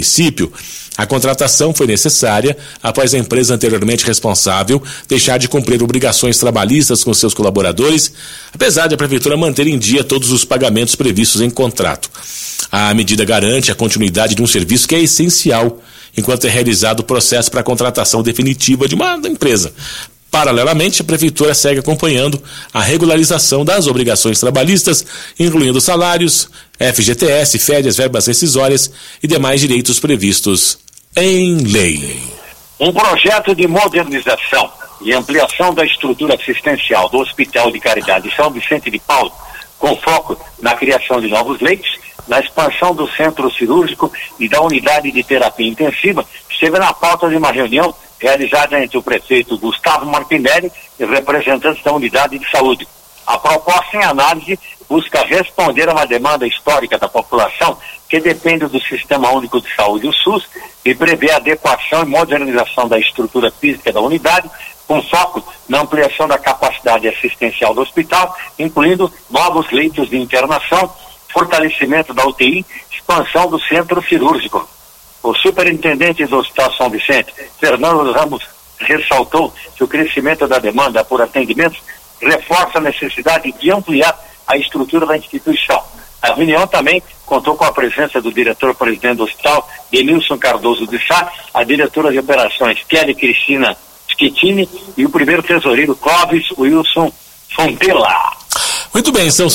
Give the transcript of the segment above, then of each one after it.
município. A contratação foi necessária após a empresa anteriormente responsável deixar de cumprir obrigações trabalhistas com seus colaboradores, apesar de a prefeitura manter em dia todos os pagamentos previstos em contrato. A medida garante a continuidade de um serviço que é essencial, enquanto é realizado o processo para a contratação definitiva de uma empresa. Paralelamente, a prefeitura segue acompanhando a regularização das obrigações trabalhistas, incluindo salários, FGTS, férias, verbas rescisórias e demais direitos previstos em lei. Um projeto de modernização e ampliação da estrutura assistencial do Hospital de Caridade São Vicente de Paulo, com foco na criação de novos leitos, na expansão do centro cirúrgico e da unidade de terapia intensiva, esteve na pauta de uma reunião realizada entre o prefeito Gustavo Martinelli e representantes da unidade de saúde. A proposta em análise busca responder a uma demanda histórica da população que depende do Sistema Único de Saúde, o SUS, e prevê a adequação e modernização da estrutura física da unidade, com foco na ampliação da capacidade assistencial do hospital, incluindo novos leitos de internação, fortalecimento da UTI, expansão do centro cirúrgico. O superintendente do Hospital São Vicente, Fernando Ramos, ressaltou que o crescimento da demanda por atendimentos reforça a necessidade de ampliar a estrutura da instituição. A reunião também contou com a presença do diretor-presidente do hospital, Denilson Cardoso de Sá, a diretora de operações, Kelly Cristina Schettini, e o primeiro tesoureiro, Clóvis Wilson Fontela. Muito bem, são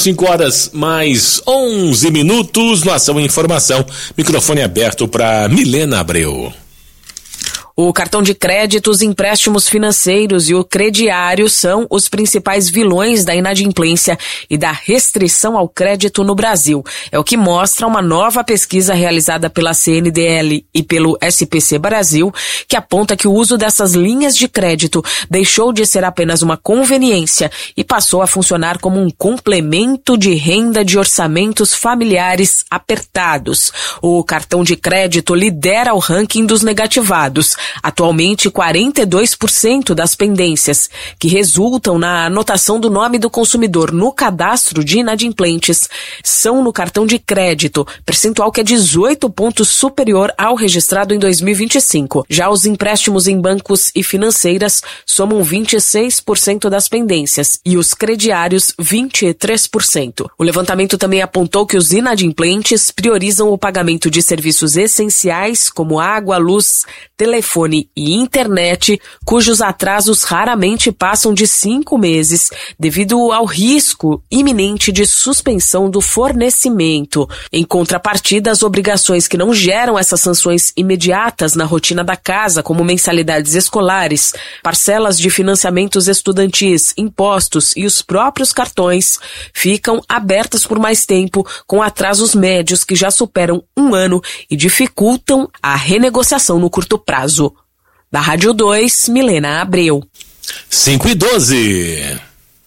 5:11 no Ação e Informação. Microfone aberto para Milena Abreu. O cartão de crédito, os empréstimos financeiros e o crediário são os principais vilões da inadimplência e da restrição ao crédito no Brasil. É o que mostra uma nova pesquisa realizada pela CNDL e pelo SPC Brasil, que aponta que o uso dessas linhas de crédito deixou de ser apenas uma conveniência e passou a funcionar como um complemento de renda de orçamentos familiares apertados. O cartão de crédito lidera o ranking dos negativados. Atualmente, 42% das pendências que resultam na anotação do nome do consumidor no cadastro de inadimplentes são no cartão de crédito, percentual que é 18 pontos superior ao registrado em 2025. Já os empréstimos em bancos e financeiras somam 26% das pendências e os crediários 23%. O levantamento também apontou que os inadimplentes priorizam o pagamento de serviços essenciais como água, luz, telefone e internet, cujos atrasos raramente passam de 5 meses, devido ao risco iminente de suspensão do fornecimento. Em contrapartida, as obrigações que não geram essas sanções imediatas na rotina da casa, como mensalidades escolares, parcelas de financiamentos estudantis, impostos e os próprios cartões, ficam abertas por mais tempo, com atrasos médios que já superam 1 ano e dificultam a renegociação no curto prazo. Da Rádio 2, Milena Abreu. 5:12.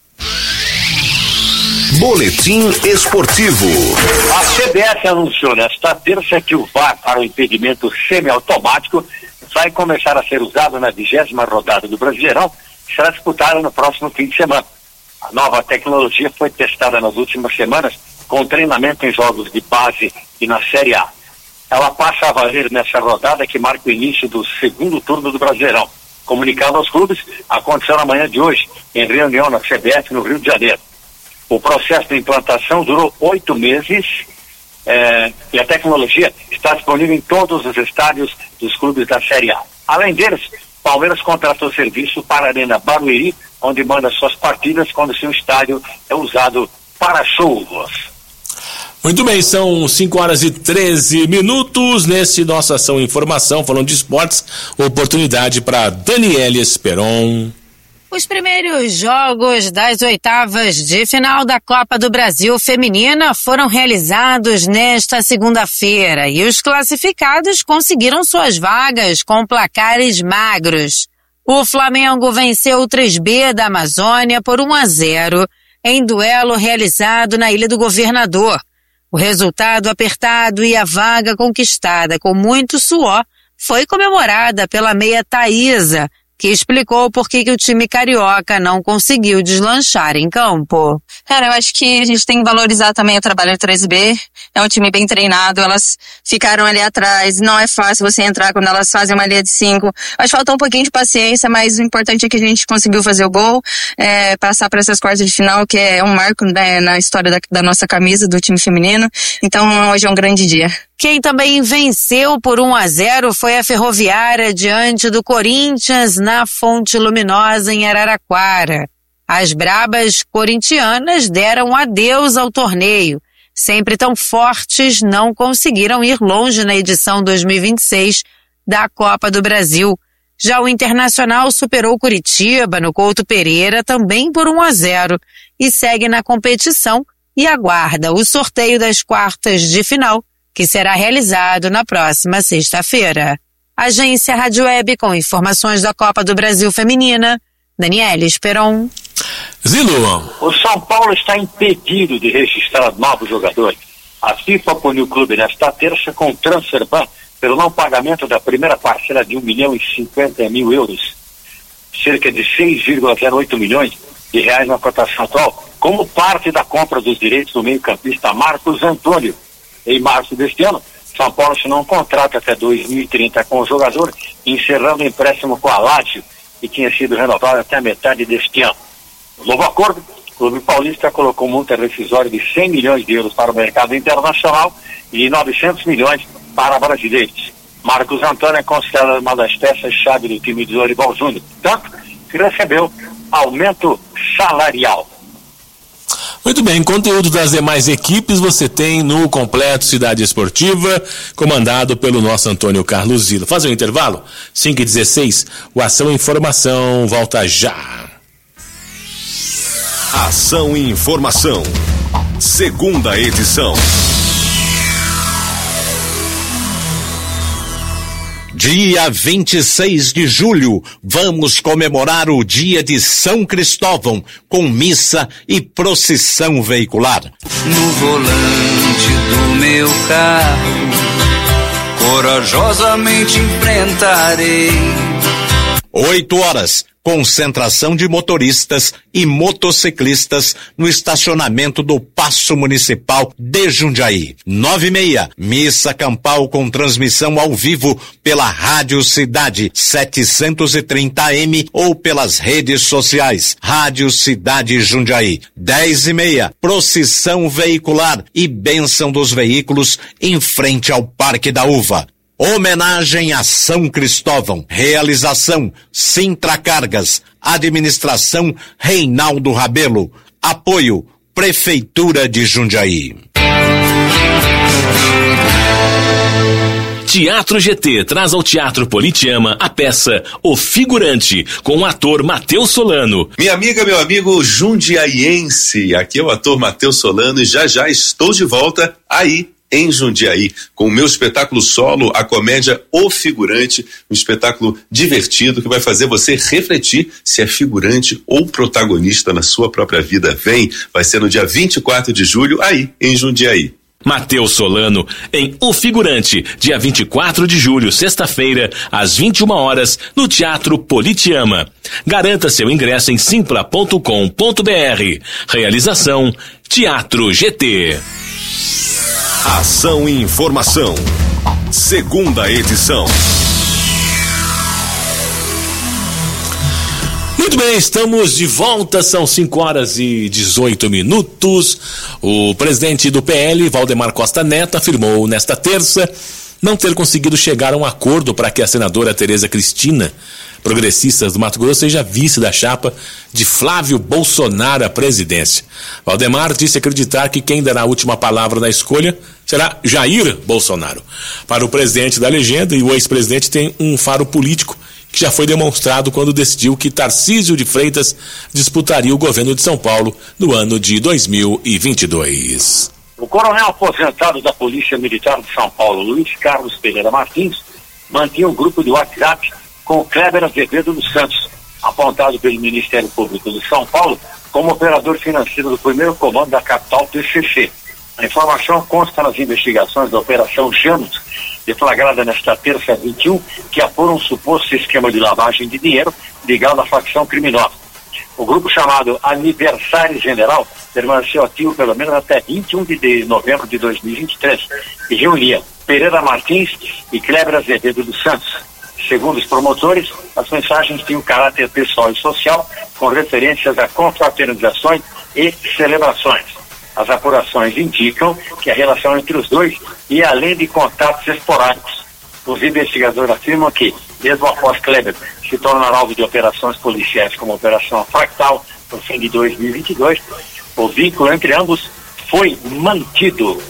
Boletim esportivo. A CBF anunciou nesta terça que o VAR para o impedimento semiautomático vai começar a ser usado na 20ª rodada do Brasileirão, que será disputada no próximo fim de semana. A nova tecnologia foi testada nas últimas semanas com treinamento em jogos de base e na Série A. Ela passa a valer nessa rodada que marca o início do segundo turno do Brasileirão. Comunicado aos clubes, aconteceu na manhã de hoje, em reunião na CBF no Rio de Janeiro. O processo de implantação durou 8 meses e a tecnologia está disponível em todos os estádios dos clubes da Série A. Além deles, Palmeiras contratou serviço para a Arena Barueri, onde manda suas partidas quando seu estádio é usado para shows. Muito bem, são 5:13. Nesse nosso Ação e Informação, falando de esportes, oportunidade para Daniele Esperon. Os primeiros jogos das oitavas de final da Copa do Brasil Feminina foram realizados nesta segunda-feira e os classificados conseguiram suas vagas com placares magros. O Flamengo venceu o 3B da Amazônia por 1-0 em duelo realizado na Ilha do Governador. O resultado apertado e a vaga conquistada com muito suor foi comemorada pela meia Thaísa, que explicou por que o time carioca não conseguiu deslanchar em campo. Cara, eu acho que a gente tem que valorizar também o trabalho do 3B. É um time bem treinado, elas ficaram ali atrás. Não é fácil você entrar quando elas fazem uma linha de 5. Acho que faltou um pouquinho de paciência, mas o importante é que a gente conseguiu fazer o gol, passar para essas quartas de final, que é um marco, né, na história da nossa camisa, do time feminino. Então hoje é um grande dia. Quem também venceu por 1-0 foi a Ferroviária diante do Corinthians na Fonte Luminosa em Araraquara. As brabas corintianas deram adeus ao torneio. Sempre tão fortes, não conseguiram ir longe na edição 2026 da Copa do Brasil. Já o Internacional superou o Curitiba no Couto Pereira também por 1-0 e segue na competição e aguarda o sorteio das quartas de final, que será realizado na próxima sexta-feira. Agência Rádio Web com informações da Copa do Brasil Feminina, Daniela Esperon. Zilo. O São Paulo está impedido de registrar novos jogadores. A FIFA puniu o clube nesta terça com o transfer ban pelo não pagamento da primeira parcela de 1.050.000 euros, cerca de 6,08 milhões de reais na cotação atual, como parte da compra dos direitos do meio-campista Marcos Antônio. Em março deste ano, São Paulo assinou um contrato até 2030 com o jogador, encerrando o empréstimo com a Lazio, que tinha sido renovado até a metade deste ano. No novo acordo, o clube paulista colocou multa rescisória de 100 milhões de euros para o mercado internacional e 900 milhões para brasileiros. Marcos Antônio é considerado uma das peças-chave do time de Dorival Júnior, tanto que recebeu aumento salarial. Muito bem, conteúdo das demais equipes você tem no Completo Cidade Esportiva, comandado pelo nosso Antônio Carlos Zilo. Fazer um intervalo? 5h16, o Ação e Informação volta já. Ação e Informação, segunda edição. Dia 26 de julho, vamos comemorar o dia de São Cristóvão, com missa e procissão veicular. No volante do meu carro, corajosamente enfrentarei. 8h, concentração de motoristas e motociclistas no estacionamento do Paço Municipal de Jundiaí. 9h30, missa campal com transmissão ao vivo pela Rádio Cidade 730 AM ou pelas redes sociais. Rádio Cidade Jundiaí. 10h30, procissão veicular e bênção dos veículos em frente ao Parque da Uva. Homenagem a São Cristóvão. Realização Sintra Cargas. Administração Reinaldo Rabelo. Apoio Prefeitura de Jundiaí. Teatro GT traz ao Teatro Politeama a peça O Figurante, com o ator Matheus Solano. Minha amiga, meu amigo jundiaiense, aqui é o ator Matheus Solano e já estou de volta aí em Jundiaí, com o meu espetáculo solo, a comédia O Figurante, um espetáculo divertido que vai fazer você refletir se é figurante ou protagonista na sua própria vida. Vem, vai ser no dia 24 de julho, aí em Jundiaí. Matheus Solano em O Figurante, dia 24 de julho, sexta-feira, às 21h, no Teatro Politeama. Garanta seu ingresso em simpla.com.br. Realização Teatro GT. Ação e Informação, segunda edição. Muito bem, estamos de volta, são 5h18. O presidente do PL, Valdemar Costa Neto, afirmou nesta terça não ter conseguido chegar a um acordo para que a senadora Tereza Cristina, progressista do Mato Grosso, seja vice da chapa de Flávio Bolsonaro à presidência. Valdemar disse acreditar que quem dará a última palavra na escolha será Jair Bolsonaro. Para o presidente da legenda, e o ex-presidente tem um faro político que já foi demonstrado quando decidiu que Tarcísio de Freitas disputaria o governo de São Paulo no ano de 2022. O coronel aposentado da Polícia Militar de São Paulo, Luiz Carlos Pereira Martins, mantinha um grupo de WhatsApp com Kleber Azevedo dos Santos, apontado pelo Ministério Público de São Paulo como operador financeiro do primeiro comando da capital PCC. A informação consta nas investigações da Operação Janus, deflagrada nesta terça 21, que apura um suposto esquema de lavagem de dinheiro ligado à facção criminosa. O grupo chamado Aniversário General permaneceu ativo pelo menos até 21 de novembro de 2023 e reunia Pereira Martins e Kleber Azevedo dos Santos. Segundo os promotores, as mensagens tinham caráter pessoal e social, com referências a confraternizações e celebrações. As apurações indicam que a relação entre os dois ia além de contatos esporádicos. Os investigadores afirmam que, mesmo após Kleber se tornar alvo de operações policiais como a Operação Fractal no fim de 2022, o vínculo entre ambos foi mantido.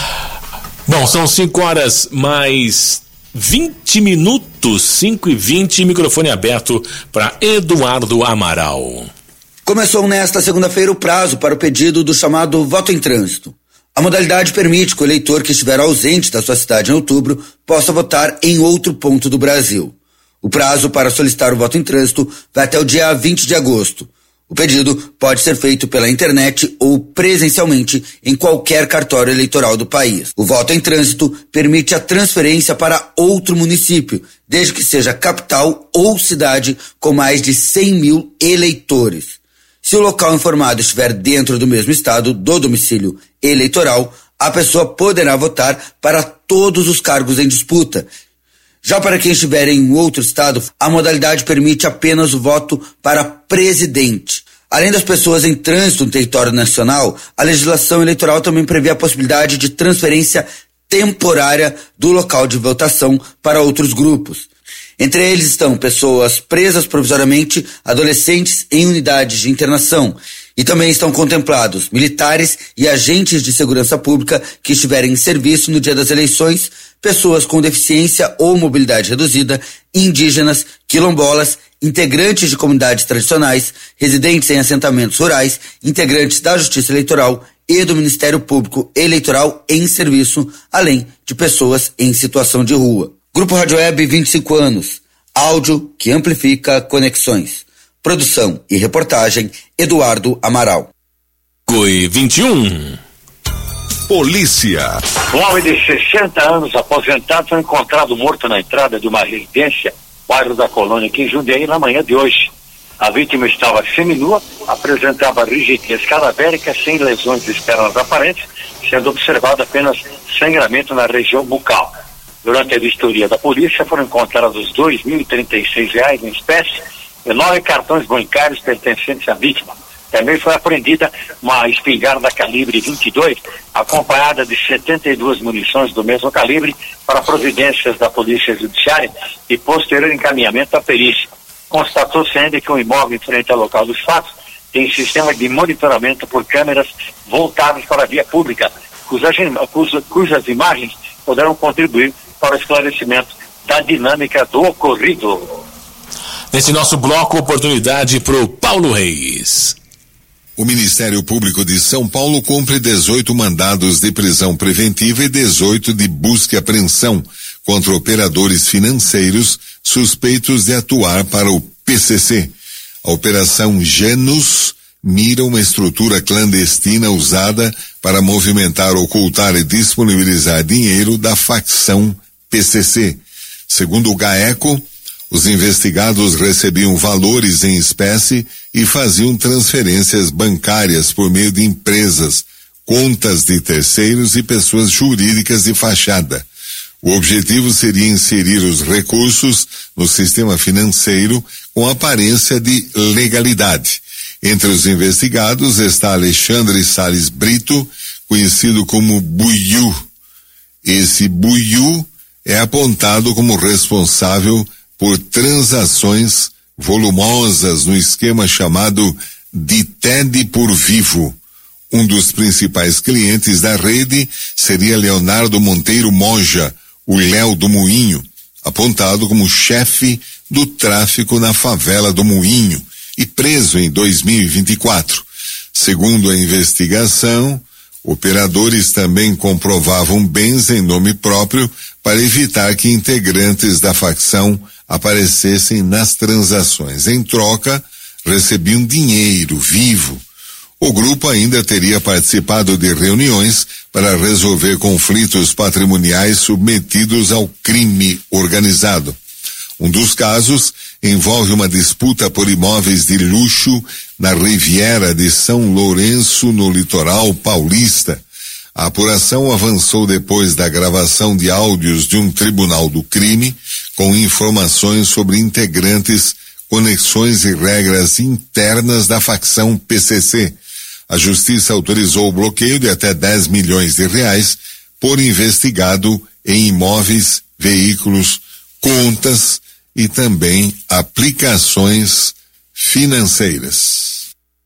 Bom, são 5 horas mais 20 minutos, 5h20, microfone aberto para Eduardo Amaral. Começou nesta segunda-feira o prazo para o pedido do chamado voto em trânsito. A modalidade permite que o eleitor que estiver ausente da sua cidade em outubro possa votar em outro ponto do Brasil. O prazo para solicitar o voto em trânsito vai até o dia 20 de agosto. O pedido pode ser feito pela internet ou presencialmente em qualquer cartório eleitoral do país. O voto em trânsito permite a transferência para outro município, desde que seja capital ou cidade com mais de 100 mil eleitores. Se o local informado estiver dentro do mesmo estado do domicílio eleitoral, a pessoa poderá votar para todos os cargos em disputa. Já para quem estiver em outro estado, a modalidade permite apenas o voto para presidente. Além das pessoas em trânsito no território nacional, a legislação eleitoral também prevê a possibilidade de transferência temporária do local de votação para outros grupos. Entre eles estão pessoas presas provisoriamente, adolescentes em unidades de internação. E também estão contemplados militares e agentes de segurança pública que estiverem em serviço no dia das eleições, pessoas com deficiência ou mobilidade reduzida, indígenas, quilombolas, integrantes de comunidades tradicionais, residentes em assentamentos rurais, integrantes da Justiça Eleitoral e do Ministério Público Eleitoral em serviço, além de pessoas em situação de rua. Grupo Rádio Web, 25 anos. Áudio que amplifica conexões. Produção e reportagem, Eduardo Amaral. COI 21. Polícia. Um homem de 60 anos aposentado foi encontrado morto na entrada de uma residência, bairro da Colônia, aqui em Jundiaí, na manhã de hoje. A vítima estava seminua, apresentava rigidez cadavérica, sem lesões externas aparentes, sendo observado apenas sangramento na região bucal. Durante a vistoria da polícia foram encontrados R$2.036 em espécie e 9 cartões bancários pertencentes à vítima. Também foi apreendida uma espingarda calibre 22, acompanhada de 72 munições do mesmo calibre para providências da Polícia Judiciária e posterior encaminhamento à perícia. Constatou-se ainda que o imóvel em frente ao local dos fatos tem sistema de monitoramento por câmeras voltadas para a via pública, cujas imagens poderão contribuir para o esclarecimento da dinâmica do ocorrido. Nesse nosso bloco, oportunidade para o Paulo Reis. O Ministério Público de São Paulo cumpre 18 mandados de prisão preventiva e 18 de busca e apreensão contra operadores financeiros suspeitos de atuar para o PCC. A Operação Janus mira uma estrutura clandestina usada para movimentar, ocultar e disponibilizar dinheiro da facção PCC. Segundo o GAECO, os investigados recebiam valores em espécie e faziam transferências bancárias por meio de empresas, contas de terceiros e pessoas jurídicas de fachada. O objetivo seria inserir os recursos no sistema financeiro com aparência de legalidade. Entre os investigados está Alexandre Salles Brito, conhecido como Buiú. Esse Buiú é apontado como responsável por transações volumosas no esquema chamado de TED por Vivo. Um dos principais clientes da rede seria Leonardo Monteiro Moja, o Léo do Moinho, apontado como chefe do tráfico na favela do Moinho e preso em 2024. Segundo a investigação, operadores também comprovavam bens em nome próprio para evitar que integrantes da facção aparecessem nas transações. Em troca, recebiam dinheiro vivo. O grupo ainda teria participado de reuniões para resolver conflitos patrimoniais submetidos ao crime organizado. Um dos casos envolve uma disputa por imóveis de luxo na Riviera de São Lourenço, no litoral paulista. A apuração avançou depois da gravação de áudios de um tribunal do crime com informações sobre integrantes, conexões e regras internas da facção PCC. A justiça autorizou o bloqueio de até 10 milhões de reais por investigado em imóveis, veículos, contas e também aplicações financeiras.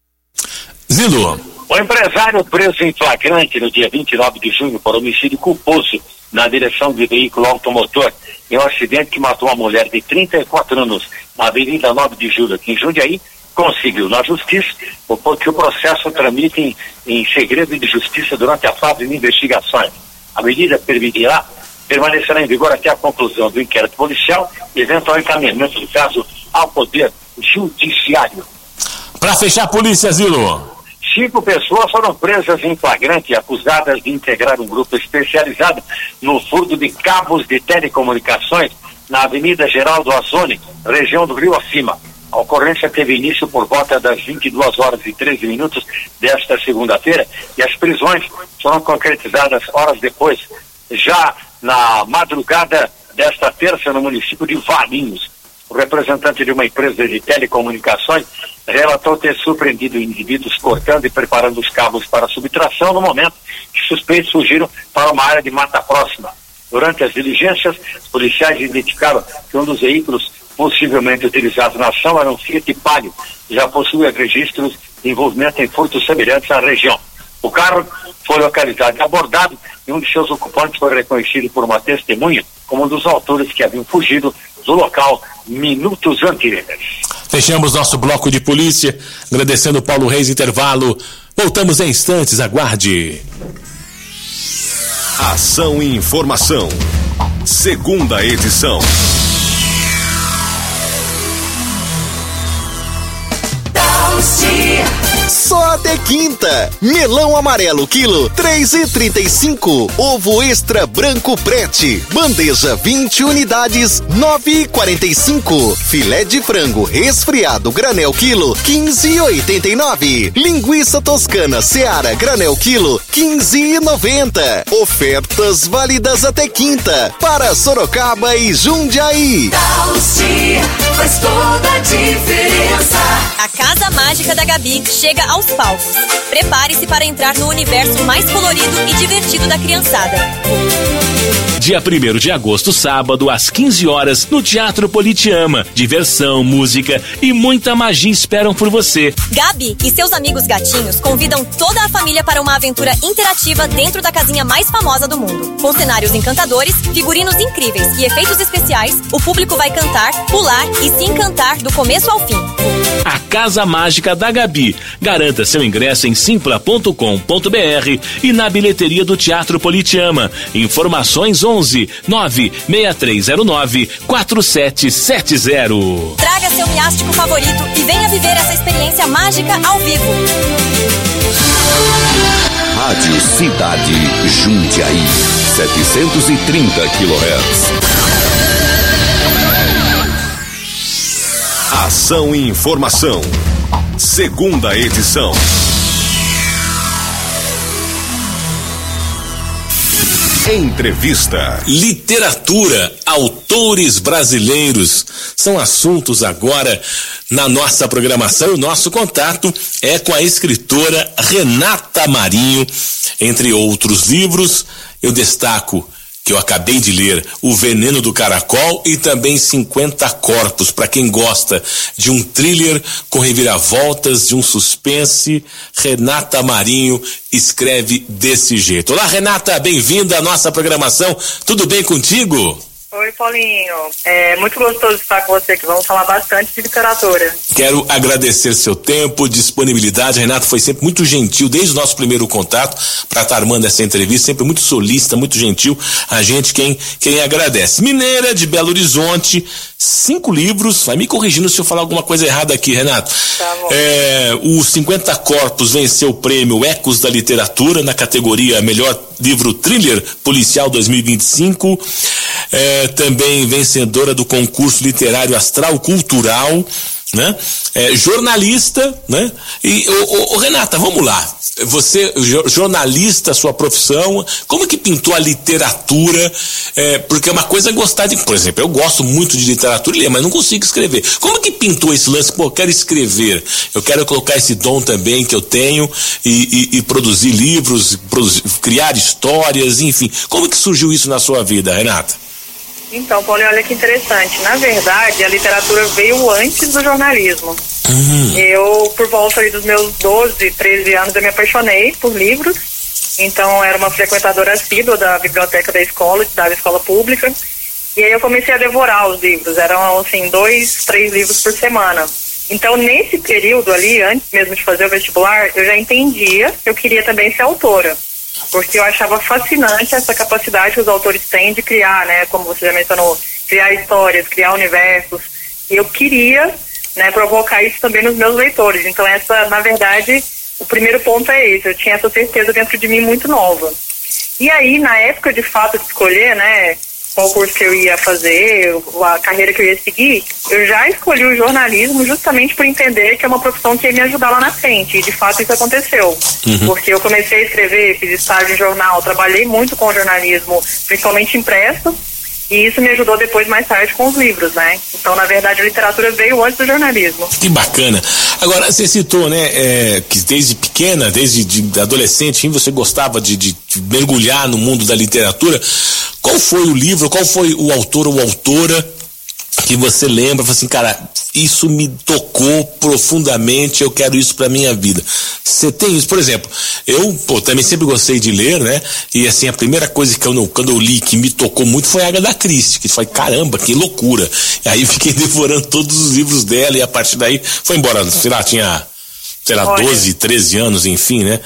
Zilo. O empresário preso em flagrante no dia 29 de junho por homicídio culposo na direção de veículo automotor em um acidente que matou uma mulher de 34 anos na Avenida 9 de Julho, aqui em Jundiaí, conseguiu na justiça que o processo tramite em segredo de justiça durante a fase de investigações. A medida permanecerá em vigor até a conclusão do inquérito policial e eventual encaminhamento do caso ao Poder Judiciário. Para fechar a polícia, Zilo. 5 pessoas foram presas em flagrante, acusadas de integrar um grupo especializado no furto de cabos de telecomunicações na Avenida Geraldo Azzoni, região do Rio Acima. A ocorrência teve início por volta das 22h13 desta segunda-feira e as prisões foram concretizadas horas depois, já na madrugada desta terça no município de Valinhos. O representante de uma empresa de telecomunicações relatou ter surpreendido indivíduos cortando e preparando os cabos para subtração no momento que suspeitos fugiram para uma área de mata próxima. Durante as diligências, os policiais identificaram que um dos veículos possivelmente utilizados na ação era um Fiat Palio, que já possuía registros de envolvimento em furtos semelhantes na região. O carro foi localizado e abordado e um de seus ocupantes foi reconhecido por uma testemunha como um dos autores que haviam fugido do local minutos anteriores. Fechamos nosso bloco de polícia, agradecendo Paulo Reis, intervalo. Voltamos em instantes, aguarde. Ação e Informação, segunda edição. Só até quinta. Melão amarelo quilo 3,35. Ovo extra branco prete. Bandeja 20 unidades 9,45. Filé de frango resfriado granel quilo 15,89. Linguiça toscana Seara granel quilo 15,90. Ofertas válidas até quinta para Sorocaba e Jundiaí. Faz toda a diferença. A Casa Mágica da Gabi chega aos palcos. Prepare-se para entrar no universo mais colorido e divertido da criançada. Dia 1º de agosto, sábado, às 15 horas, no Teatro Politeama. Diversão, música e muita magia esperam por você. Gabi e seus amigos gatinhos convidam toda a família para uma aventura interativa dentro da casinha mais famosa do mundo. Com cenários encantadores, figurinos incríveis e efeitos especiais, o público vai cantar, pular e se encantar do começo ao fim. A Casa Mágica da Gabi. Garanta seu ingresso em simpla.com.br e na bilheteria do Teatro Politeama. Informações 11 96309 4770. Traga seu miástico favorito e venha viver essa experiência mágica ao vivo. Rádio Cidade Jundiaí, 730 kHz. Ação e Informação, segunda edição. Entrevista. Literatura, autores brasileiros são assuntos agora na nossa programação. O nosso contato é com a escritora Renata Marinho. Entre outros livros, eu destaco que eu acabei de ler, O Veneno do Caracol e também 50 Corpos, para quem gosta de um thriller com reviravoltas, de um suspense. Renata Marinho escreve desse jeito. Olá, Renata, bem-vinda à nossa programação. Tudo bem contigo? Oi, Paulinho. É muito gostoso estar com você, que vamos falar bastante de literatura. Quero agradecer seu tempo, disponibilidade. Renato foi sempre muito gentil, desde o nosso primeiro contato, para estar armando essa entrevista, sempre muito solícita, muito gentil. A gente quem agradece. Mineira de Belo Horizonte, 5 livros. Vai me corrigindo se eu falar alguma coisa errada aqui, Renato. Tá bom. O 50 Corpos venceu o prêmio Ecos da Literatura na categoria Melhor Livro Thriller Policial 2025. Também vencedora do concurso literário Astral Cultural, né? Jornalista, né? E Renata, vamos lá. Você, jornalista, sua profissão, como que pintou a literatura? Porque é uma coisa gostar de, por exemplo, eu gosto muito de literatura e ler, mas não consigo escrever. Como que pintou esse lance? Pô, eu quero escrever, eu quero colocar esse dom também que eu tenho e produzir livros, criar histórias, enfim. Como que surgiu isso na sua vida, Renata? Então, Paulinho, olha que interessante. Na verdade, a literatura veio antes do jornalismo. Eu, por volta ali dos meus 12, 13 anos, eu me apaixonei por livros. Então, era uma frequentadora assídua da biblioteca da escola pública. E aí eu comecei a devorar os livros. Eram, assim, 2, 3 livros por semana. Então, nesse período ali, antes mesmo de fazer o vestibular, eu já entendia que eu queria também ser autora. Porque eu achava fascinante essa capacidade que os autores têm de criar, né, como você já mencionou, criar histórias, criar universos, e eu queria, né, provocar isso também nos meus leitores. Então na verdade, o primeiro ponto é esse, eu tinha essa certeza dentro de mim muito nova. E aí, na época de fato de escolher, né, qual curso que eu ia fazer, a carreira que eu ia seguir, eu já escolhi o jornalismo justamente por entender que é uma profissão que ia me ajudar lá na frente, e de fato isso aconteceu. Porque eu comecei a escrever, fiz estágio em jornal, trabalhei muito com o jornalismo, principalmente impresso, e isso me ajudou depois, mais tarde, com os livros, né? Então, na verdade, a literatura veio antes do jornalismo. Que bacana. Agora, você citou, né, que desde pequena, desde adolescente, você gostava de mergulhar no mundo da literatura. Qual foi o livro, qual foi o autor ou autora que você lembra, assim, cara, isso me tocou profundamente, eu quero isso pra minha vida? Você tem isso? Por exemplo, eu, também sempre gostei de ler, né? E assim, a primeira coisa que quando eu li que me tocou muito foi a Agatha Christie, que foi, caramba, que loucura. E aí fiquei devorando todos os livros dela e a partir daí foi embora, sei lá, tinha 12, 13 anos, enfim, né?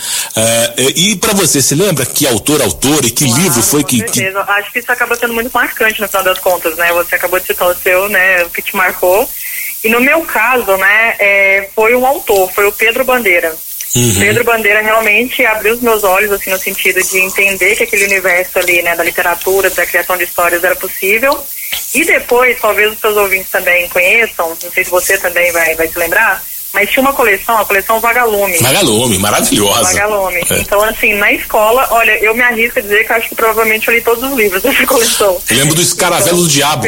E pra você lembra que autor e que livro foi que... Com certeza, acho que isso acaba sendo muito marcante no final das contas, né? Você acabou de citar o seu, né? O que te marcou. E no meu caso, né, foi um autor, foi o Pedro Bandeira. Pedro Bandeira realmente abriu os meus olhos, assim, no sentido de entender que aquele universo ali, né, da literatura, da criação de histórias era possível. E depois, talvez os seus ouvintes também conheçam, não sei se você também vai se lembrar, mas tinha uma coleção, a coleção Vagalume. Vagalume, maravilhosa. Vagalume. Então, assim, na escola, olha, eu me arrisco a dizer que eu acho que provavelmente eu li todos os livros dessa coleção. Eu lembro do Escaravelho do Diabo.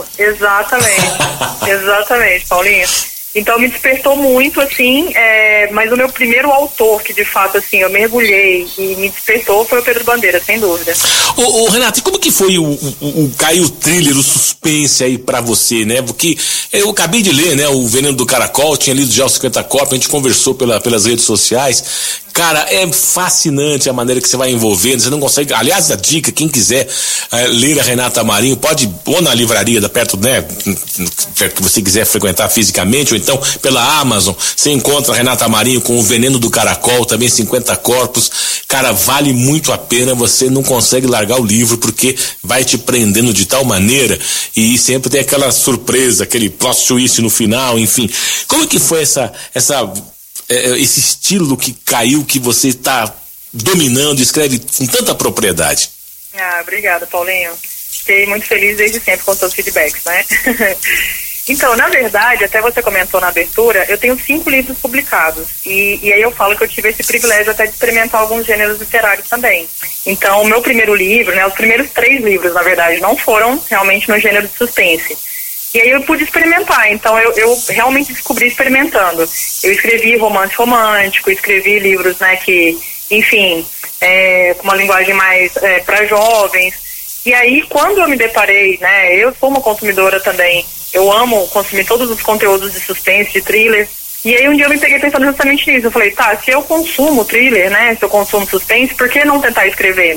Exatamente, Paulinho. Então me despertou muito, assim, mas o meu primeiro autor que de fato, assim, eu mergulhei e me despertou foi o Pedro Bandeira, sem dúvida. Ô Renato, e como que foi caiu o thriller, o suspense aí pra você, né? Porque eu acabei de ler, né, o Veneno do Caracol, tinha lido já o 50 Corpos, a gente conversou pelas redes sociais. Cara, é fascinante a maneira que você vai envolvendo, você não consegue, aliás, a dica, quem quiser ler a Renata Marinho, pode, ou na livraria da perto, né, que você quiser frequentar fisicamente, ou então pela Amazon, você encontra a Renata Marinho com o Veneno do Caracol, também 50 Corpos, cara, vale muito a pena, você não consegue largar o livro, porque vai te prendendo de tal maneira, e sempre tem aquela surpresa, aquele plot twist no final, enfim. Como que foi esse estilo que caiu, que você está dominando, escreve com tanta propriedade? Obrigada, Paulinho. Fiquei muito feliz desde sempre com seus feedbacks, né? Então, na verdade, até você comentou na abertura, eu tenho 5 livros publicados. E aí eu falo que eu tive esse privilégio até de experimentar alguns gêneros literários também. Então, o meu primeiro livro, né, os primeiros 3 livros, na verdade, não foram realmente no gênero de suspense. E aí eu pude experimentar, então eu realmente descobri experimentando. Eu escrevi romance romântico, escrevi livros, né, que, enfim, com uma linguagem mais para jovens. E aí, quando eu me deparei, né, eu sou uma consumidora também, eu amo consumir todos os conteúdos de suspense, de thriller. E aí um dia eu me peguei pensando justamente nisso. Eu falei, se eu consumo thriller, né, se eu consumo suspense, por que não tentar escrever?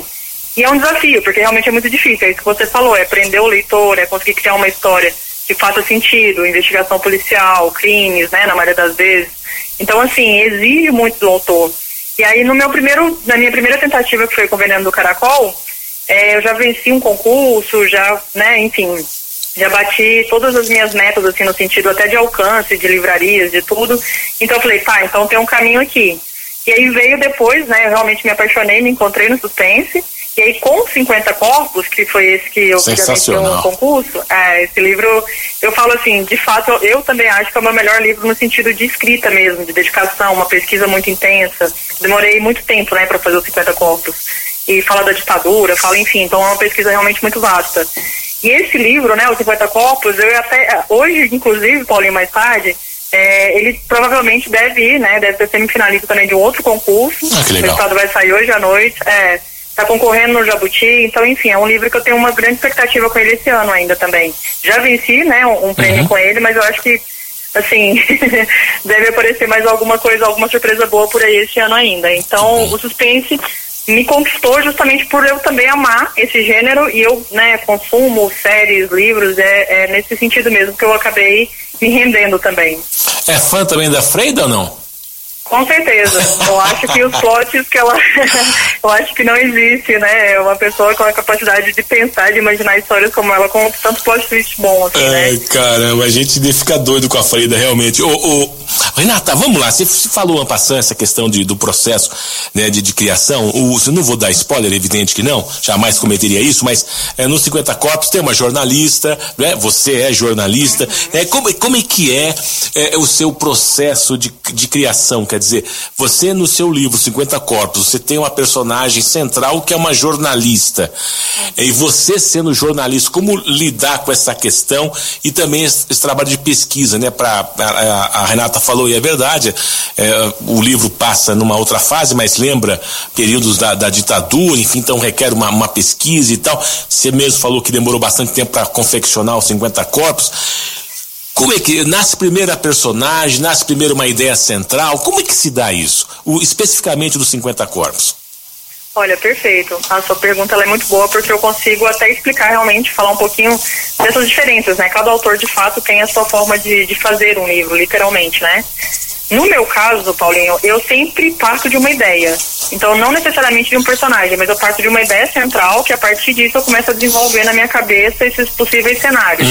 E é um desafio, porque realmente é muito difícil, é isso que você falou, é prender o leitor, é conseguir criar uma história que faça sentido, investigação policial, crimes, né, na maioria das vezes. Então, assim, exige muito do autor. E aí, na minha primeira tentativa, que foi com o Veneno do Caracol, eu já venci um concurso, já, né, enfim, já bati todas as minhas metas, assim, no sentido até de alcance, de livrarias, de tudo. Então eu falei, tá, então tem um caminho aqui. E aí veio depois, né, eu realmente me apaixonei, me encontrei no suspense. E aí com 50 Corpos, que foi esse que eu já venci um concurso, esse livro, eu falo assim, de fato, eu também acho que é o meu melhor livro no sentido de escrita mesmo, de dedicação, uma pesquisa muito intensa. Demorei muito tempo, né, para fazer os 50 Corpos. E fala da ditadura, fala, enfim, então é uma pesquisa realmente muito vasta. E esse livro, né, os 50 Corpos, eu até, hoje, inclusive, Paulinho, mais tarde, ele provavelmente deve ir, né, deve ser semifinalista também de um outro concurso. Que legal. O resultado vai sair hoje à noite, tá concorrendo no Jabuti, então, enfim, é um livro que eu tenho uma grande expectativa com ele esse ano ainda também. Já venci, né, um prêmio com ele, mas eu acho que, assim, deve aparecer mais alguma coisa, alguma surpresa boa por aí esse ano ainda. Então, o suspense me conquistou justamente por eu também amar esse gênero e eu, né, consumo séries, livros, nesse sentido mesmo que eu acabei me rendendo também. É fã também da Freida ou não? Com certeza. Eu acho que os plots que ela... eu acho que não existe, né? É uma pessoa com a capacidade de pensar, de imaginar histórias como ela, com tanto plot twist bom, assim, né? Caramba, a gente fica doido com a Freida, realmente. Renata, vamos lá. Você falou uma passagem, essa questão do processo, né, de criação. Eu não vou dar spoiler, evidente que não, jamais cometeria isso, mas nos 50 Corpos tem uma jornalista, né? Você é jornalista. Como é que é o seu processo de criação? Quer dizer, você no seu livro 50 Corpos, você tem uma personagem central que é uma jornalista. E você sendo jornalista, como lidar com essa questão e também esse trabalho de pesquisa, né? A Renata falou, e é verdade, o livro passa numa outra fase, mas lembra períodos da ditadura, enfim, então requer uma pesquisa e tal. Você mesmo falou que demorou bastante tempo para confeccionar os 50 Corpos. Como é que nasce primeiro a personagem, nasce primeiro uma ideia central? Como é que se dá isso? Especificamente dos 50 Corpos. Olha, perfeito. A sua pergunta ela é muito boa porque eu consigo até explicar realmente, falar um pouquinho dessas diferenças, né? Cada autor, de fato, tem a sua forma de fazer um livro, literalmente, né? No meu caso, Paulinho, eu sempre parto de uma ideia. Então, não necessariamente de um personagem, mas eu parto de uma ideia central que, a partir disso, eu começo a desenvolver na minha cabeça esses possíveis cenários.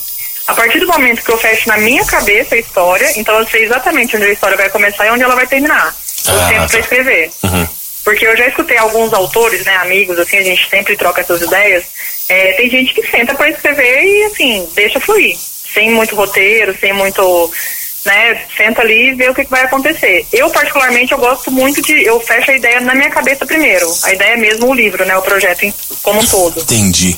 A partir do momento que eu fecho na minha cabeça a história, então eu sei exatamente onde a história vai começar e onde ela vai terminar. Eu tento pra escrever. Porque eu já escutei alguns autores, né, amigos, assim, a gente sempre troca essas ideias. Tem gente que senta pra escrever e, assim, deixa fluir. Sem muito roteiro, sem muito... né, senta ali e vê o que vai acontecer. Eu, particularmente, eu gosto muito eu fecho a ideia na minha cabeça primeiro. A ideia é mesmo o livro, né, o projeto como um todo. Entendi.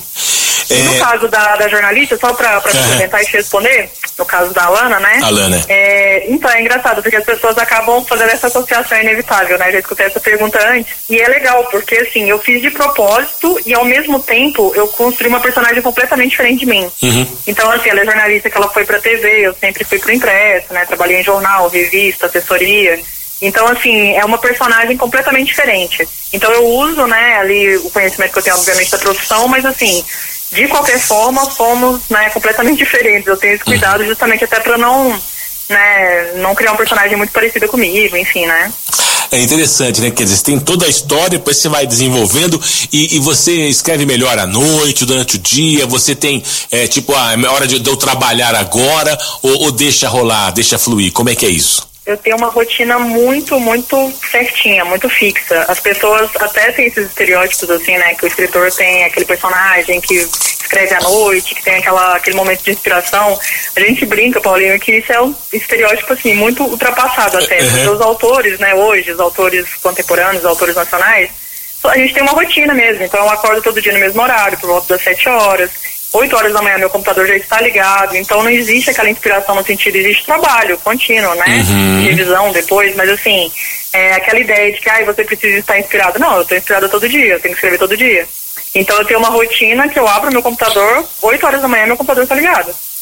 No caso da jornalista, só pra tentar te responder, no caso da Alana, né? Alana. Então, é engraçado, porque as pessoas acabam fazendo essa associação inevitável, né? Já escutei essa pergunta antes. E é legal, porque, assim, eu fiz de propósito e, ao mesmo tempo, eu construí uma personagem completamente diferente de mim. Então, assim, ela é jornalista que ela foi pra TV, eu sempre fui pro impresso, né? Trabalhei em jornal, revista, assessoria. Então, assim, é uma personagem completamente diferente. Então, eu uso, né, ali o conhecimento que eu tenho, obviamente, da profissão, mas, assim, de qualquer forma, somos, né, completamente diferentes. Eu tenho esse cuidado justamente até para não criar um personagem muito parecido comigo, enfim, né? É interessante, né? Quer dizer, você tem toda a história, depois você vai desenvolvendo e você escreve melhor à noite, durante o dia, você tem, é hora de eu trabalhar agora ou deixa rolar, deixa fluir, como é que é isso? Eu tenho uma rotina muito, muito certinha, muito fixa. As pessoas até têm esses estereótipos, assim, né? Que o escritor tem aquele personagem que escreve à noite, que tem aquele momento de inspiração. A gente brinca, Paulinho, que isso é um estereótipo, assim, muito ultrapassado até. Porque os autores, né, hoje, os autores contemporâneos, os autores nacionais, a gente tem uma rotina mesmo. Então eu acordo todo dia no mesmo horário, por volta das 7 horas. 8 horas da manhã meu computador já está ligado, então não existe aquela inspiração no sentido, existe trabalho contínuo, né? Revisão depois, mas assim, aquela ideia de que você precisa estar inspirado. Não, eu estou inspirada todo dia, eu tenho que escrever todo dia. Então eu tenho uma rotina que eu abro meu computador, 8 horas da manhã meu computador está ligado.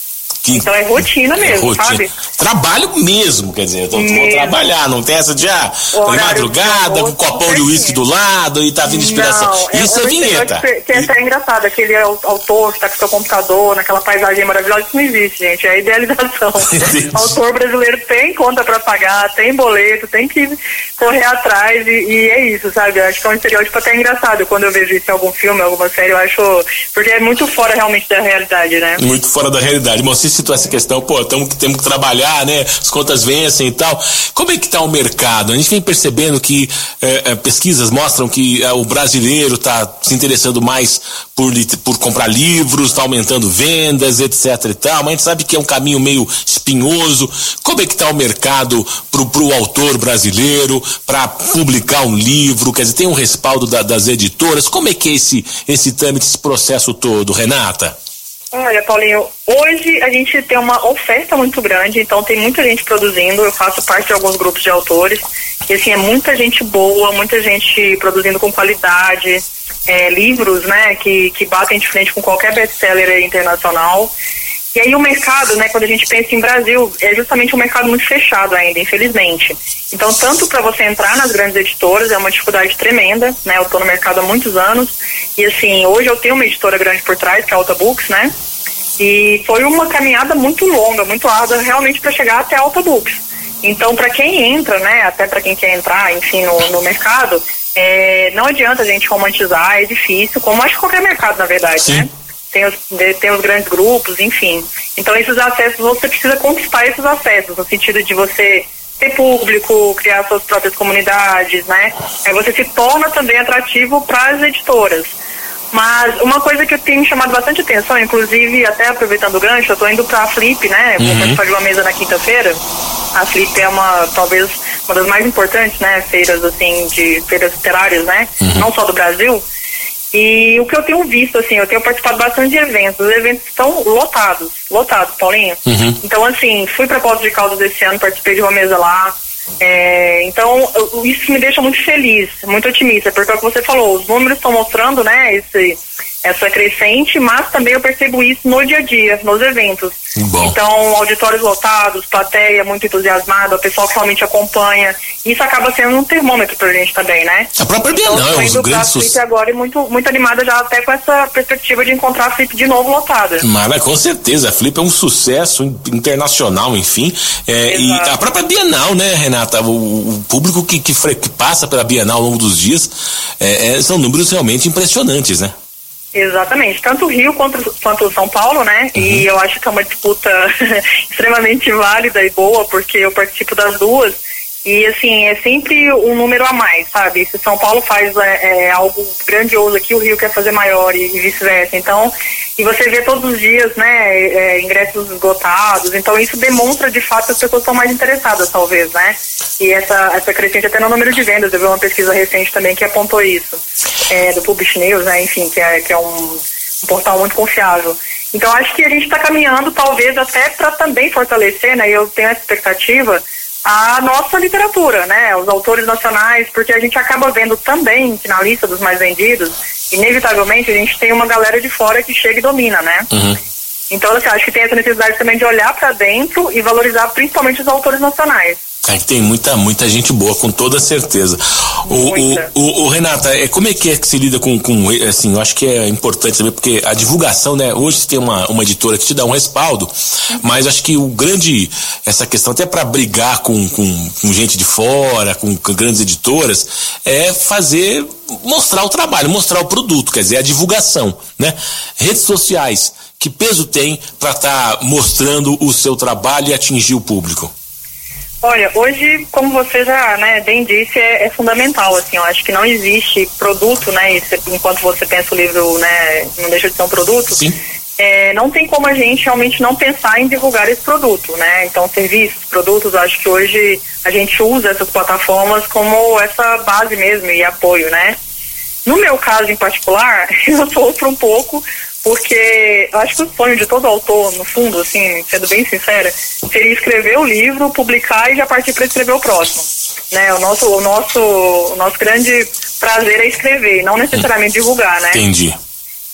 Então é rotina mesmo, sabe? Trabalho mesmo, quer dizer, vou trabalhar, não tem essa de madrugada, com um copão de uísque do lado e tá vindo inspiração. Não, isso é vinheta. Que é engraçado, aquele autor que tá com seu computador, naquela paisagem maravilhosa, isso não existe, gente, é idealização. Autor brasileiro tem conta pra pagar, tem boleto, tem que correr atrás e é isso, sabe? Eu acho que é um estereótipo até engraçado quando eu vejo isso em algum filme, alguma série, eu acho, porque é muito fora realmente da realidade, né? Muito fora da realidade. Mas você citou essa questão, temos que trabalhar, né? As contas vencem e tal. Como é que tá o mercado? A gente vem percebendo que pesquisas mostram que o brasileiro tá se interessando mais por comprar livros, tá aumentando vendas, etc e tal, mas a gente sabe que é um caminho meio espinhoso. Como é que tá o mercado pro autor brasileiro, para publicar um livro? Quer dizer, tem um respaldo das editoras? Como é que é esse trâmite, esse processo todo, Renata? Olha, Paulinho, hoje a gente tem uma oferta muito grande, então tem muita gente produzindo, eu faço parte de alguns grupos de autores, e assim, é muita gente boa, muita gente produzindo com qualidade, livros, né, que batem de frente com qualquer best-seller internacional. E aí o mercado, né, quando a gente pensa em Brasil, é justamente um mercado muito fechado ainda, infelizmente. Então, tanto para você entrar nas grandes editoras, é uma dificuldade tremenda, né, eu estou no mercado há muitos anos, e assim, hoje eu tenho uma editora grande por trás, que é a Alta Books, né, e foi uma caminhada muito longa, muito árdua, realmente para chegar até a Alta Books. Então, para quem entra, né, até para quem quer entrar, enfim, no mercado, não adianta a gente romantizar, é difícil, como acho que qualquer mercado, na verdade, Sim. né? Tem os grandes grupos, enfim. Então esses acessos, você precisa conquistar esses acessos, no sentido de você ter público, criar suas próprias comunidades, né? Aí você se torna também atrativo para as editoras. Mas uma coisa que eu tenho chamado bastante atenção, inclusive até aproveitando o gancho, eu tô indo pra Flip, né? Vou participar de uma mesa na quinta-feira. A Flip é talvez uma das mais importantes, né? Feiras, assim, de feiras literárias, né? Não só do Brasil. E o que eu tenho visto, assim, eu tenho participado bastante de eventos. Os eventos estão lotados, Paulinho. Então, assim, fui para Poços de Caldas esse ano, participei de uma mesa lá. Então, isso me deixa muito feliz, muito otimista, porque é o que você falou, os números estão mostrando, né, essa crescente, mas também eu percebo isso no dia a dia, nos eventos. Bom. Então, auditórios lotados, plateia muito entusiasmada, o pessoal que realmente acompanha, isso acaba sendo um termômetro pra gente também, né? A própria Bienal é um grande sucesso. Agora, muito animada já até com essa perspectiva de encontrar a Flip de novo lotada. Mas com certeza, a Flip é um sucesso internacional, enfim. E a própria Bienal, né, Renata? O público que passa pela Bienal ao longo dos dias são números realmente impressionantes, né? Exatamente, tanto o Rio quanto o São Paulo, né? E eu acho que é uma disputa extremamente válida e boa, porque eu participo das duas. E assim, é sempre um número a mais, sabe? Se São Paulo faz algo grandioso aqui, o Rio quer fazer maior e vice-versa. Então, e você vê todos os dias, né, ingressos esgotados. Então, isso demonstra de fato que as pessoas estão mais interessadas, talvez, né? E essa crescente até no número de vendas. Eu vi uma pesquisa recente também que apontou isso, do Publish News, né? Enfim, que é um portal muito confiável. Então, acho que a gente está caminhando, talvez, até para também fortalecer, né? E eu tenho essa expectativa, a nossa literatura, né, os autores nacionais, porque a gente acaba vendo também que na lista dos mais vendidos, inevitavelmente a gente tem uma galera de fora que chega e domina, né? Então, assim, acho que tem essa necessidade também de olhar para dentro e valorizar principalmente os autores nacionais. Que tem muita gente boa, com toda certeza. O Renata, como é que se lida com assim, eu acho que é importante saber, porque a divulgação, né, hoje você tem uma editora que te dá um respaldo, mas acho que essa questão até para brigar com gente de fora, com grandes editoras, é mostrar o trabalho, mostrar o produto, quer dizer, a divulgação, né? Redes sociais, que peso tem para estar mostrando o seu trabalho e atingir o público? Olha, hoje, como você já, né, bem disse, é fundamental, assim, eu acho que não existe produto, né, enquanto você pensa o livro, né, não deixa de ser um produto. Sim. Não tem como a gente realmente não pensar em divulgar esse produto, né, então serviços, produtos, eu acho que hoje a gente usa essas plataformas como essa base mesmo e apoio, né. No meu caso em particular, eu sofro um pouco, porque eu acho que o sonho de todo autor, no fundo, assim, sendo bem sincera, seria escrever o livro, publicar e já partir para escrever o próximo, né? O nosso grande prazer é escrever, não necessariamente divulgar, né? Entendi.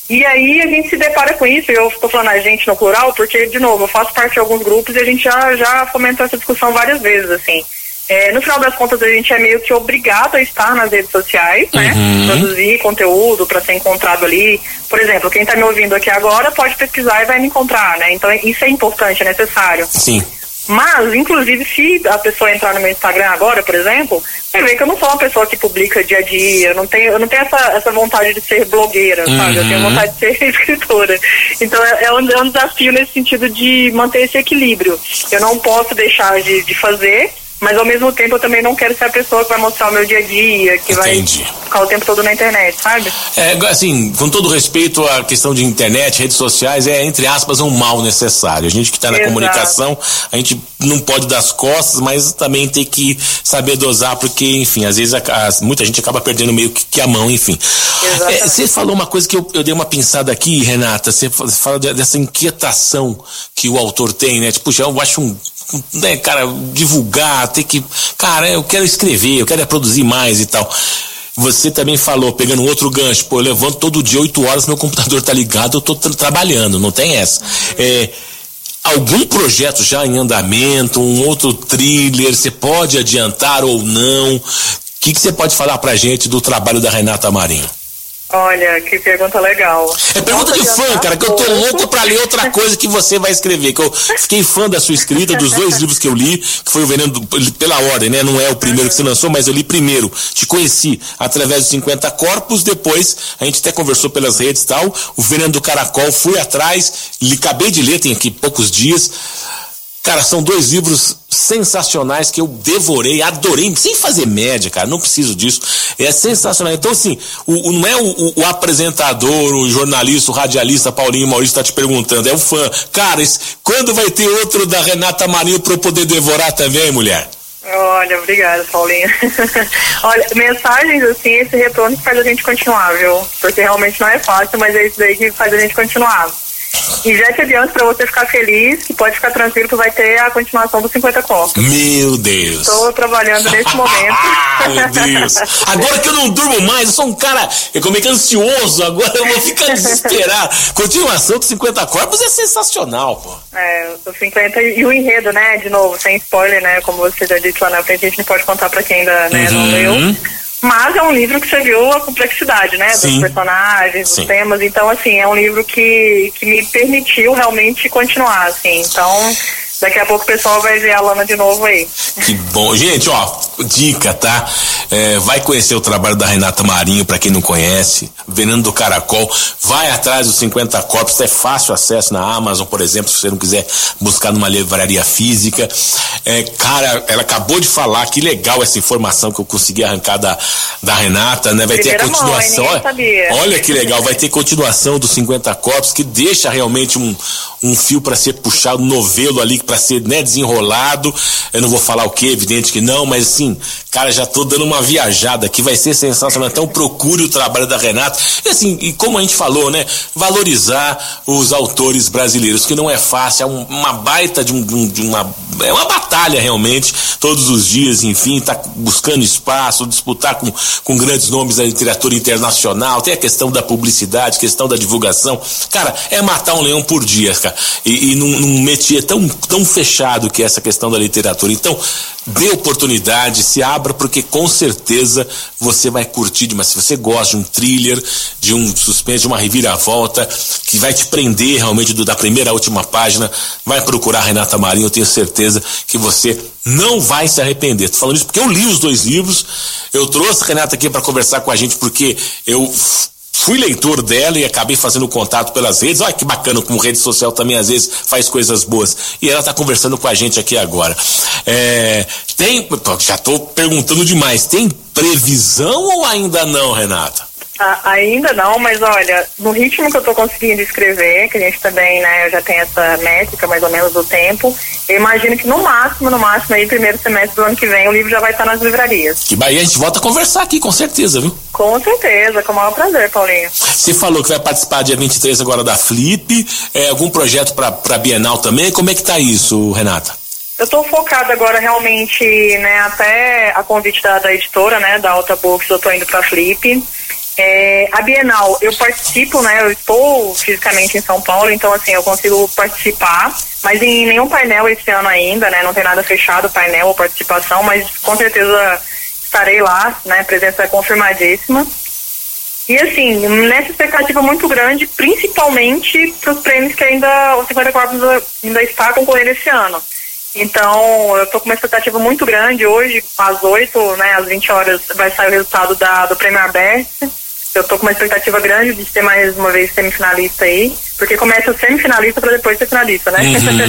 E aí a gente se depara com isso, e eu estou falando a gente no plural, porque, de novo, eu faço parte de alguns grupos e a gente já fomentou essa discussão várias vezes, assim. No final das contas, a gente é meio que obrigado a estar nas redes sociais, né? Produzir conteúdo para ser encontrado ali. Por exemplo, quem está me ouvindo aqui agora pode pesquisar e vai me encontrar, né? Então isso é importante, é necessário. Sim. Mas, inclusive, se a pessoa entrar no meu Instagram agora, por exemplo, vai ver que eu não sou uma pessoa que publica dia a dia, eu não tenho essa vontade de ser blogueira, sabe? Eu tenho vontade de ser escritora. Então é um desafio nesse sentido de manter esse equilíbrio. Eu não posso deixar de fazer, mas ao mesmo tempo eu também não quero ser a pessoa que vai mostrar o meu dia a dia, que vai ficar o tempo todo na internet, sabe? Assim, com todo respeito à questão de internet, redes sociais, entre aspas, um mal necessário. A gente que está na comunicação, a gente não pode dar as costas, mas também tem que saber dosar, porque, enfim, às vezes muita gente acaba perdendo meio que a mão, enfim. Você falou uma coisa que eu dei uma pinçada aqui, Renata, você fala dessa inquietação que o autor tem, né? Tipo, eu acho né, cara, divulgar, ter que, cara, eu quero escrever, eu quero produzir mais e tal. Você também falou, pegando um outro gancho, eu levanto todo dia 8 horas, meu computador tá ligado, eu tô trabalhando, não tem essa. Algum projeto já em andamento, um outro thriller, você pode adiantar ou não? O que você pode falar pra gente do trabalho da Renata Marinho? Olha, que pergunta legal. É pergunta de fã, cara, que eu tô louco pra ler outra coisa que você vai escrever, que eu fiquei fã da sua escrita, dos 2 livros que eu li, que foi o Veneno, pela ordem, né, não é o primeiro que você lançou, mas eu li primeiro, te conheci através dos 50 Corpos, depois a gente até conversou pelas redes e tal, o Veneno do Caracol, fui atrás, acabei de ler, tem aqui poucos dias. Cara, são 2 livros sensacionais que eu devorei, adorei, sem fazer média, cara, não preciso disso, é sensacional. Então, assim, não é o apresentador, o jornalista, o radialista Paulinho Maurício tá te perguntando, é o fã. Cara, quando vai ter outro da Renata Marinho pra eu poder devorar também, mulher? Olha, obrigada, Paulinho. Olha, mensagens assim, esse retorno que faz a gente continuar, viu? Porque realmente não é fácil, mas é isso daí que faz a gente continuar. E já te adianto pra você ficar feliz, que pode ficar tranquilo que vai ter a continuação dos 50 Corpos. Meu Deus! Estou trabalhando nesse momento. Meu Deus! Agora que eu não durmo mais, eu sou um cara como é que ansioso, agora eu vou ficar desesperado. Continuação dos 50 Corpos é sensacional, pô. Os 50 e o enredo, né, de novo, sem spoiler, né, como você já disse lá na frente, a gente não pode contar pra quem ainda não leu. Mas é um livro que você viu a complexidade, né, dos personagens, dos temas. Então, assim, é um livro que me permitiu realmente continuar, assim. Então, daqui a pouco o pessoal vai ver a Lana de novo aí. Que bom. Gente, dica, tá? Vai conhecer o trabalho da Renata Marinho, pra quem não conhece. Veneno do Caracol. Vai atrás dos 50 Corpos. É fácil acesso na Amazon, por exemplo, se você não quiser buscar numa livraria física. Cara, ela acabou de falar, que legal essa informação que eu consegui arrancar da Renata, né? Vai ter a continuação. Olha que legal, vai ter continuação dos 50 Corpos, que deixa realmente um fio para ser puxado, um novelo ali para ser, né, desenrolado. Eu não vou falar o que, evidente que não, mas assim, cara, já tô dando uma viajada aqui, vai ser sensacional. Então procure o trabalho da Renata. E assim, e como a gente falou, né, valorizar os autores brasileiros, que não é fácil, é uma baita é uma batalha realmente, todos os dias, enfim, tá buscando espaço, disputar com grandes nomes da literatura internacional, tem a questão da publicidade, questão da divulgação. Cara, é matar um leão por dia, cara, e num métier tão fechado que é essa questão da literatura. Então, dê oportunidade, se abra, porque com certeza você vai curtir demais. Se você gosta de um thriller, de um suspense, de uma reviravolta, que vai te prender realmente da primeira à última página, vai procurar Renata Marinho, eu tenho certeza que você não vai se arrepender. Tô falando isso porque eu li os 2 livros, eu trouxe a Renata aqui para conversar com a gente, porque eu fui leitor dela e acabei fazendo contato pelas redes. Olha que bacana como rede social também às vezes faz coisas boas. E ela tá conversando com a gente aqui agora. Já tô perguntando demais, tem previsão ou ainda não, Renata? Ainda não, mas olha, no ritmo que eu tô conseguindo escrever, que a gente também, né, eu já tenho essa métrica mais ou menos do tempo, eu imagino que no máximo aí, primeiro semestre do ano que vem, o livro já vai estar nas livrarias. Que Bahia, a gente volta a conversar aqui, com certeza, viu? Com certeza, com o maior prazer, Paulinho. Você falou que vai participar dia 23 agora da Flip, algum projeto pra Bienal também, como é que tá isso, Renata? Eu tô focada agora realmente, né, até a convite da editora, né, da Alta Books, eu tô indo pra Flip. A Bienal, eu participo, né? Eu estou fisicamente em São Paulo, então assim, eu consigo participar, mas em nenhum painel esse ano ainda, né? Não tem nada fechado, painel ou participação, mas com certeza estarei lá, né? Presença confirmadíssima. E assim, nessa expectativa muito grande, principalmente para os prêmios que ainda o 50 Corpos ainda está concorrendo esse ano. Então, eu estou com uma expectativa muito grande. Hoje, às 8, né, às 20 horas, vai sair o resultado do Prêmio Aberto. Eu estou com uma expectativa grande de ser mais uma vez semifinalista aí, porque começa o semifinalista para depois ser finalista, né?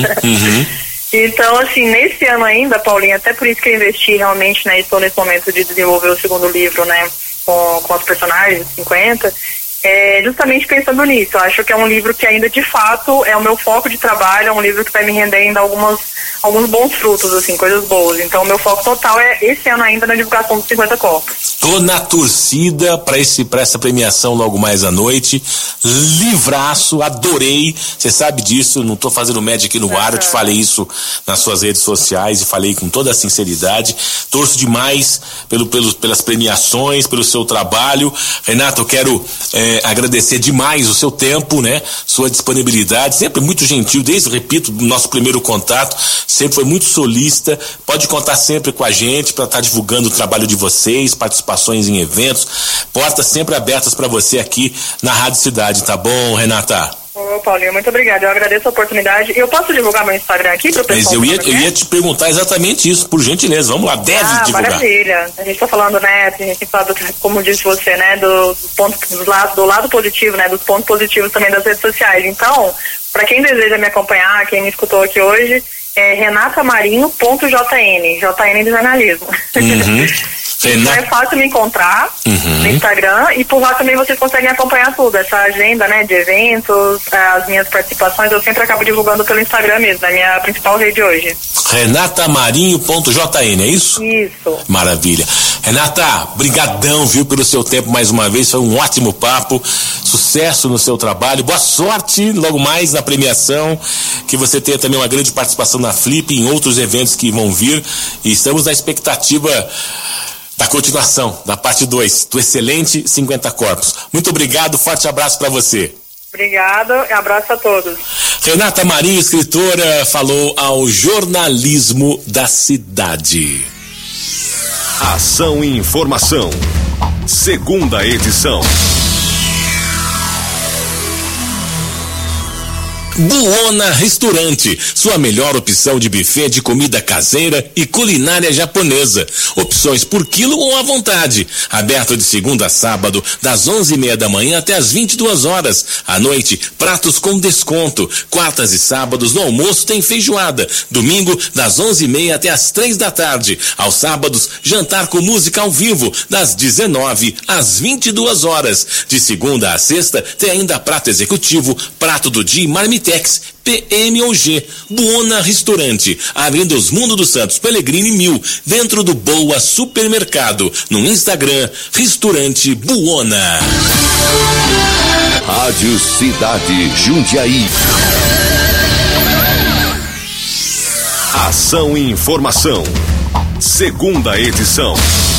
Então, assim, nesse ano ainda, Paulinho, até por isso que eu investi realmente, né, estou nesse momento de desenvolver o segundo livro, né, com os personagens, 50, justamente pensando nisso. Eu acho que é um livro que ainda, de fato, é o meu foco de trabalho, é um livro que vai me render ainda alguns bons frutos, assim, coisas boas. Então, o meu foco total é esse ano ainda na divulgação dos 50 Corpos. Tô na torcida pra essa premiação logo mais à noite. Livraço, adorei. Você sabe disso, não tô fazendo média aqui no ar, eu te falei isso nas suas redes sociais e falei com toda a sinceridade. Torço demais pelas premiações, pelo seu trabalho. Renato, eu quero agradecer demais o seu tempo, né? Sua disponibilidade, sempre muito gentil, desde, repito, o nosso primeiro contato, sempre foi muito solícita. Pode contar sempre com a gente para estar divulgando o trabalho de vocês, participações em eventos, portas sempre abertas para você aqui na Rádio Cidade, tá bom, Renata? Ô, Paulinho, muito obrigada, eu agradeço a oportunidade. Eu posso divulgar meu Instagram aqui para o pessoal? Mas eu ia te perguntar exatamente isso, por gentileza, vamos lá, deve divulgar. Maravilha, a gente tá falando, né, a gente tem falado, como disse você, né, do lado positivo, né, dos pontos positivos também das redes sociais. Então, para quem deseja me acompanhar, quem me escutou aqui hoje, é renatamarinho.jn, JN de jornalismo. Então é fácil me encontrar no Instagram, e por lá também vocês conseguem acompanhar tudo, essa agenda, né, de eventos, as minhas participações, eu sempre acabo divulgando pelo Instagram mesmo, a minha principal rede hoje. renatamarinho.jn, é isso? Isso. Maravilha. Renata, brigadão, viu, pelo seu tempo mais uma vez, foi um ótimo papo, sucesso no seu trabalho, boa sorte logo mais na premiação, que você tenha também uma grande participação na Flip e em outros eventos que vão vir, e estamos na expectativa da continuação, da parte 2, do excelente 50 Corpos. Muito obrigado, forte abraço para você. Obrigada, abraço a todos. Renata Marinho, escritora, falou ao Jornalismo da Cidade. Ação e Informação, segunda edição. Buona Restaurante, sua melhor opção de buffet de comida caseira e culinária japonesa. Opções por quilo ou à vontade. Aberto de segunda a sábado, das 11:30 da manhã até as 22 horas. À noite, pratos com desconto. Quartas e sábados, no almoço, tem feijoada. Domingo, das 11:30 até as 3 da tarde. Aos sábados, jantar com música ao vivo, das 19 às 22 horas. De segunda a sexta, tem ainda prato executivo, prato do dia e marmitex, PM ou G. Buona Restaurante, Avenida Osmundo dos Santos, Pellegrini 1000, dentro do Boa Supermercado. No Instagram, Restaurante Buona. Rádio Cidade Jundiaí. Ação e Informação, segunda edição.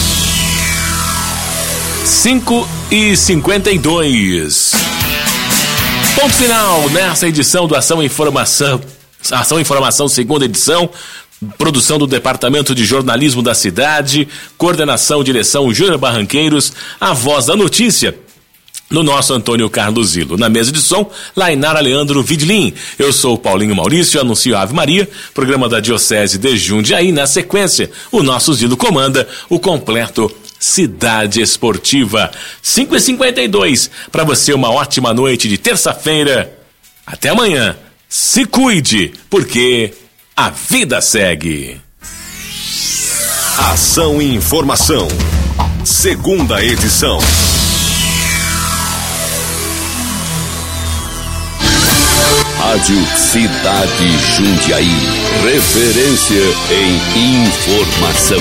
5:52. Ponto final nessa edição do Ação e Informação. Ação e Informação, segunda edição. Produção do Departamento de Jornalismo da Cidade. Coordenação, direção, Júnior Barranqueiros. A voz da notícia no nosso Antônio Carlos Zilo. Na mesa de som, Lainara Leandro Vidlin. Eu sou o Paulinho Maurício, anuncio a Ave Maria, programa da Diocese de Jundiaí. Na sequência, o nosso Zilo comanda o completo Cidade Esportiva. 5:52. Para você, uma ótima noite de terça-feira. Até amanhã. Se cuide, porque a vida segue. Ação e Informação, segunda edição. Rádio Cidade Jundiaí. Referência em informação.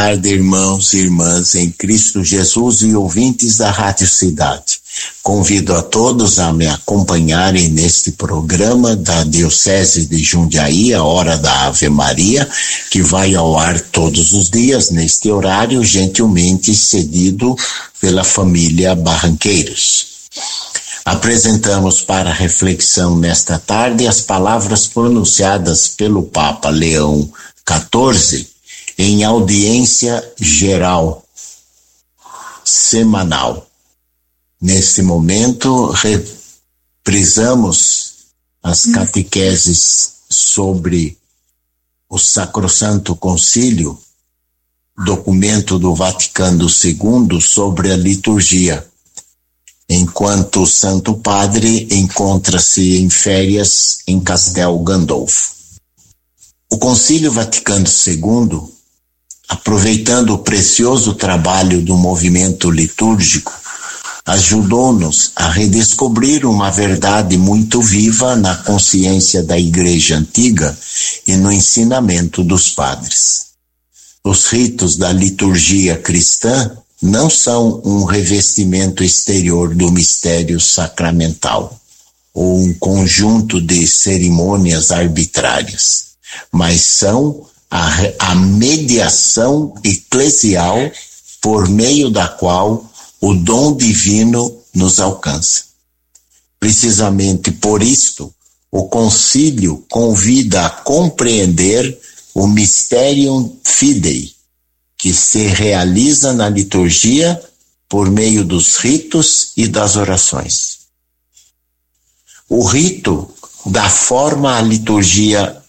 tarde, irmãos e irmãs em Cristo Jesus e ouvintes da Rádio Cidade. Convido a todos a me acompanharem neste programa da Diocese de Jundiaí, a Hora da Ave Maria, que vai ao ar todos os dias neste horário, gentilmente cedido pela família Barranqueiros. Apresentamos para reflexão nesta tarde as palavras pronunciadas pelo Papa Leão XIV em audiência geral semanal. Neste momento, reprisamos as catequeses sobre o Sacrosanto Concílio, documento do Vaticano II sobre a liturgia, enquanto o Santo Padre encontra-se em férias em Castel Gandolfo. O Concílio Vaticano II, aproveitando o precioso trabalho do movimento litúrgico, ajudou-nos a redescobrir uma verdade muito viva na consciência da Igreja Antiga e no ensinamento dos padres. Os ritos da liturgia cristã não são um revestimento exterior do mistério sacramental ou um conjunto de cerimônias arbitrárias, mas são a mediação eclesial por meio da qual o dom divino nos alcança. Precisamente por isto, o concílio convida a compreender o Mysterium Fidei, que se realiza na liturgia por meio dos ritos e das orações. O rito dá forma à liturgia,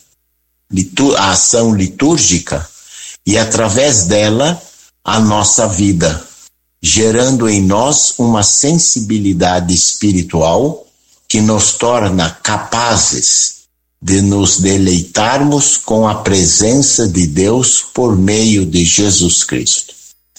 a ação litúrgica, e através dela a nossa vida, gerando em nós uma sensibilidade espiritual que nos torna capazes de nos deleitarmos com a presença de Deus por meio de Jesus Cristo.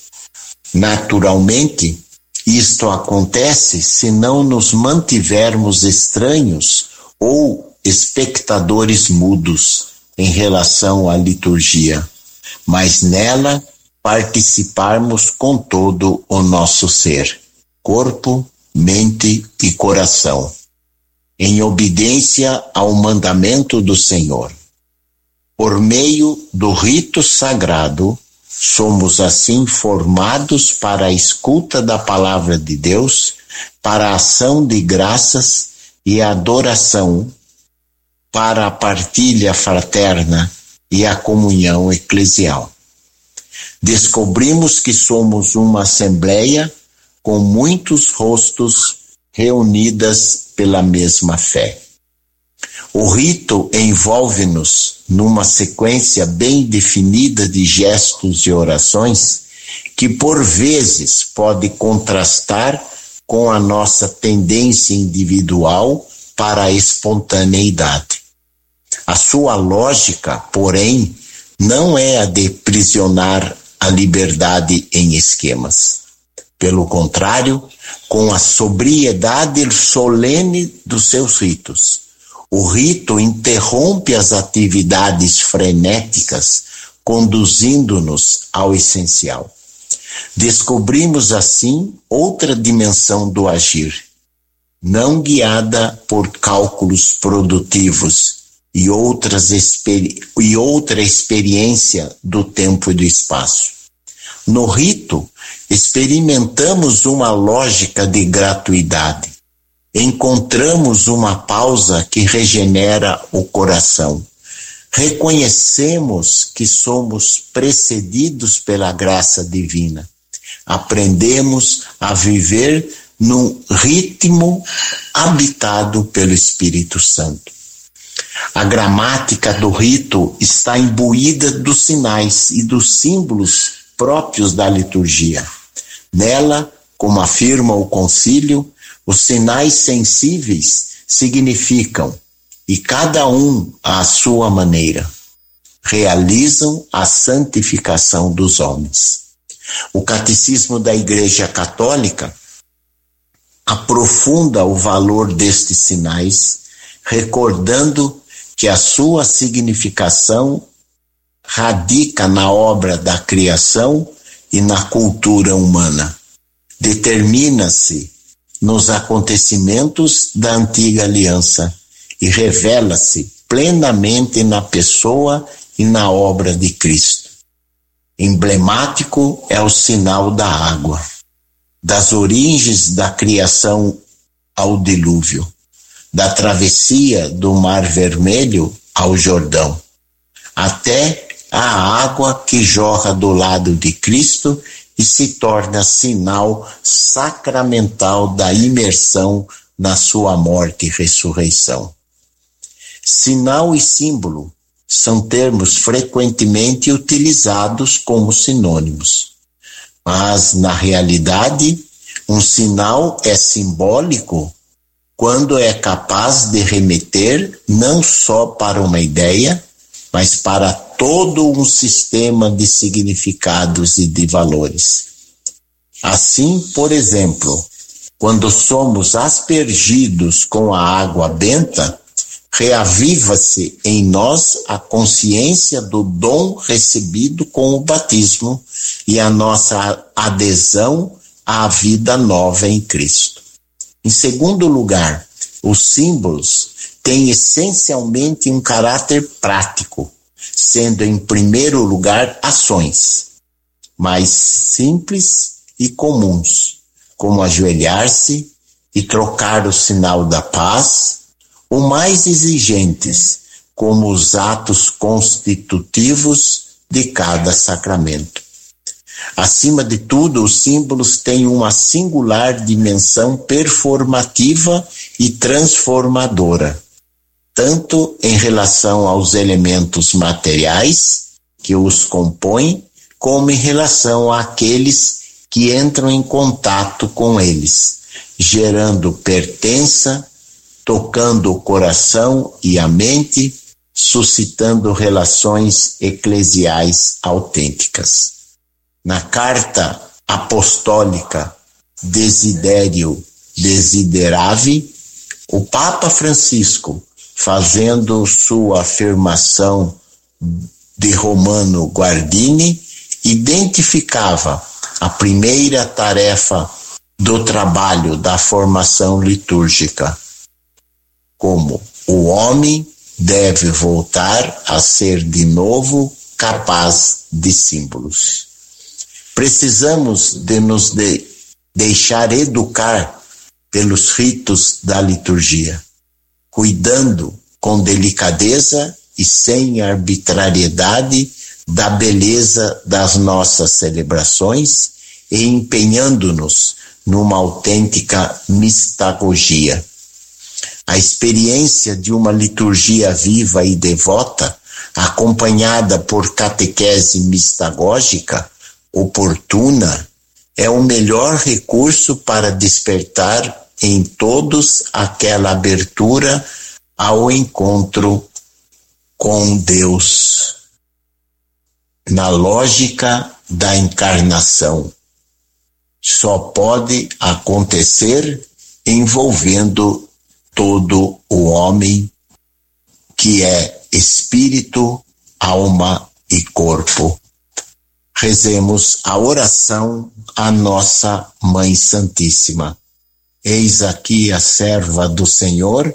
Naturalmente, isto acontece se não nos mantivermos estranhos ou espectadores mudos em relação à liturgia, mas nela participarmos com todo o nosso ser, corpo, mente e coração, em obediência ao mandamento do Senhor. Por meio do rito sagrado, somos assim formados para a escuta da palavra de Deus, para a ação de graças e a adoração, para a partilha fraterna e a comunhão eclesial. Descobrimos que somos uma assembleia com muitos rostos reunidas pela mesma fé. O rito envolve-nos numa sequência bem definida de gestos e orações que por vezes pode contrastar com a nossa tendência individual para a espontaneidade. A sua lógica, porém, não é a de prisionar a liberdade em esquemas. Pelo contrário, com a sobriedade solene dos seus ritos, o rito interrompe as atividades frenéticas, conduzindo-nos ao essencial. Descobrimos assim outra dimensão do agir, não guiada por cálculos produtivos e outra experiência do tempo e do espaço. No rito, experimentamos uma lógica de gratuidade. Encontramos uma pausa que regenera o coração. Reconhecemos que somos precedidos pela graça divina. Aprendemos a viver num ritmo habitado pelo Espírito Santo. A gramática do rito está imbuída dos sinais e dos símbolos próprios da liturgia. Nela, como afirma o concílio, os sinais sensíveis significam, e cada um à sua maneira, realizam a santificação dos homens. O Catecismo da Igreja Católica aprofunda o valor destes sinais, recordando que a sua significação radica na obra da criação e na cultura humana. Determina-se nos acontecimentos da antiga aliança e revela-se plenamente na pessoa e na obra de Cristo. Emblemático é o sinal da água, das origens da criação ao dilúvio, da travessia do Mar Vermelho ao Jordão, até a água que jorra do lado de Cristo e se torna sinal sacramental da imersão na sua morte e ressurreição. Sinal e símbolo são termos frequentemente utilizados como sinônimos, mas na realidade um sinal é simbólico quando é capaz de remeter não só para uma ideia, mas para todo um sistema de significados e de valores. Assim, por exemplo, quando somos aspergidos com a água benta, reaviva-se em nós a consciência do dom recebido com o batismo e a nossa adesão à vida nova em Cristo. Em segundo lugar, os símbolos têm essencialmente um caráter prático, sendo em primeiro lugar ações mais simples e comuns, como ajoelhar-se e trocar o sinal da paz, ou mais exigentes, como os atos constitutivos de cada sacramento. Acima de tudo, os símbolos têm uma singular dimensão performativa e transformadora, tanto em relação aos elementos materiais que os compõem, como em relação àqueles que entram em contato com eles, gerando pertença, tocando o coração e a mente, suscitando relações eclesiais autênticas. Na carta apostólica Desiderio Desideravi, o Papa Francisco, fazendo sua afirmação de Romano Guardini, identificava a primeira tarefa do trabalho da formação litúrgica, como o homem deve voltar a ser de novo capaz de símbolos. Precisamos de nos deixar educar pelos ritos da liturgia, cuidando com delicadeza e sem arbitrariedade da beleza das nossas celebrações e empenhando-nos numa autêntica mistagogia. A experiência de uma liturgia viva e devota, acompanhada por catequese mistagógica, oportuna, é o melhor recurso para despertar em todos aquela abertura ao encontro com Deus, na lógica da encarnação. Só pode acontecer envolvendo todo o homem, que é espírito, alma e corpo. Rezemos a oração à nossa Mãe Santíssima. Eis aqui a serva do Senhor,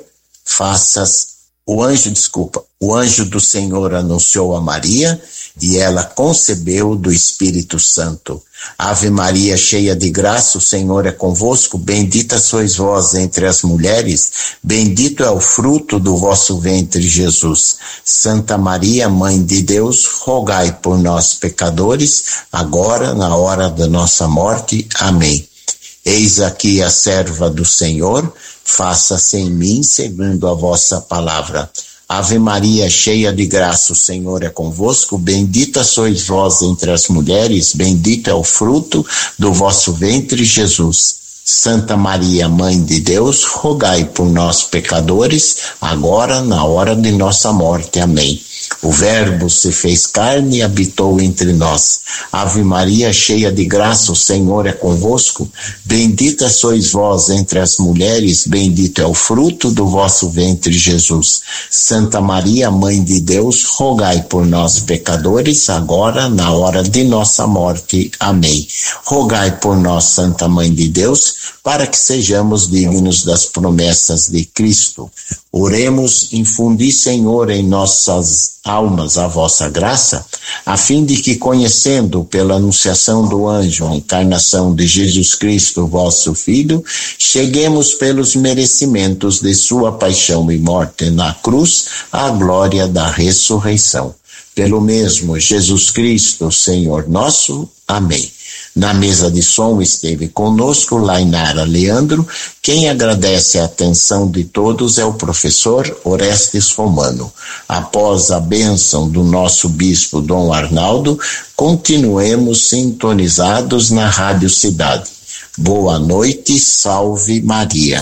o anjo do Senhor anunciou a Maria, e ela concebeu do Espírito Santo. Ave Maria, cheia de graça, o Senhor é convosco, bendita sois vós entre as mulheres, bendito é o fruto do vosso ventre, Jesus. Santa Maria, Mãe de Deus, rogai por nós, pecadores, agora, na hora da nossa morte. Amém. Eis aqui a serva do Senhor, faça-se em mim segundo a vossa palavra. Ave Maria, cheia de graça, o Senhor é convosco, bendita sois vós entre as mulheres, bendito é o fruto do vosso ventre, Jesus. Santa Maria, Mãe de Deus, rogai por nós, pecadores, agora na hora de nossa morte. Amém. O Verbo se fez carne e habitou entre nós. Ave Maria, cheia de graça, o Senhor é convosco. Bendita sois vós entre as mulheres, bendito é o fruto do vosso ventre, Jesus. Santa Maria, Mãe de Deus, rogai por nós, pecadores, agora na hora de nossa morte. Amém. Rogai por nós, Santa Mãe de Deus, para que sejamos dignos das promessas de Cristo. Oremos, infundi, Senhor, em nossas almas a vossa graça, a fim de que, conhecendo pela anunciação do anjo a encarnação de Jesus Cristo, vosso Filho, cheguemos pelos merecimentos de sua paixão e morte na cruz à glória da ressurreição. Pelo mesmo Jesus Cristo, Senhor nosso. Amém. Na mesa de som esteve conosco Lainara Leandro. Quem agradece a atenção de todos é o professor Orestes Romano. Após a bênção do nosso bispo Dom Arnaldo, continuemos sintonizados na Rádio Cidade. Boa noite, salve Maria.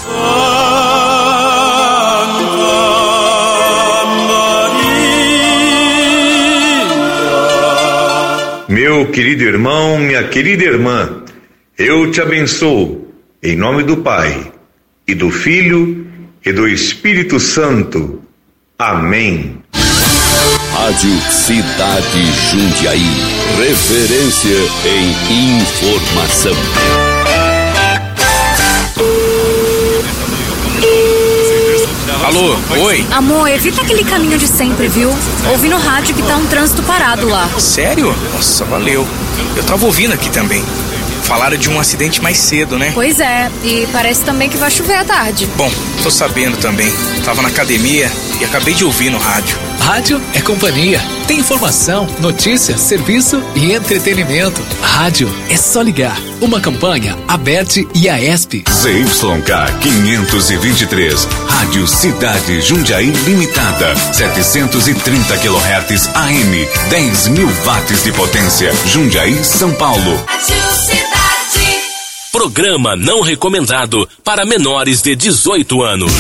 Meu querido irmão, minha querida irmã, eu te abençoo, em nome do Pai, e do Filho, e do Espírito Santo. Amém. Rádio Cidade Jundiaí, referência em informação. Alô, oi? Amor, evita aquele caminho de sempre, viu? Ouvi no rádio que tá um trânsito parado lá. Sério? Nossa, valeu. Eu tava ouvindo aqui também. Falaram de um acidente mais cedo, né? Pois é, e parece também que vai chover à tarde. Bom, tô sabendo também. Tava na academia e acabei de ouvir no rádio. Rádio é companhia. Tem informação, notícia, serviço e entretenimento. Rádio é só ligar. Uma campanha, ABET e AESP. ZYK 523, Rádio Cidade Jundiaí Limitada, 730 kHz AM, 10.000 watts de potência, Jundiaí, São Paulo. Programa não recomendado para menores de 18 anos.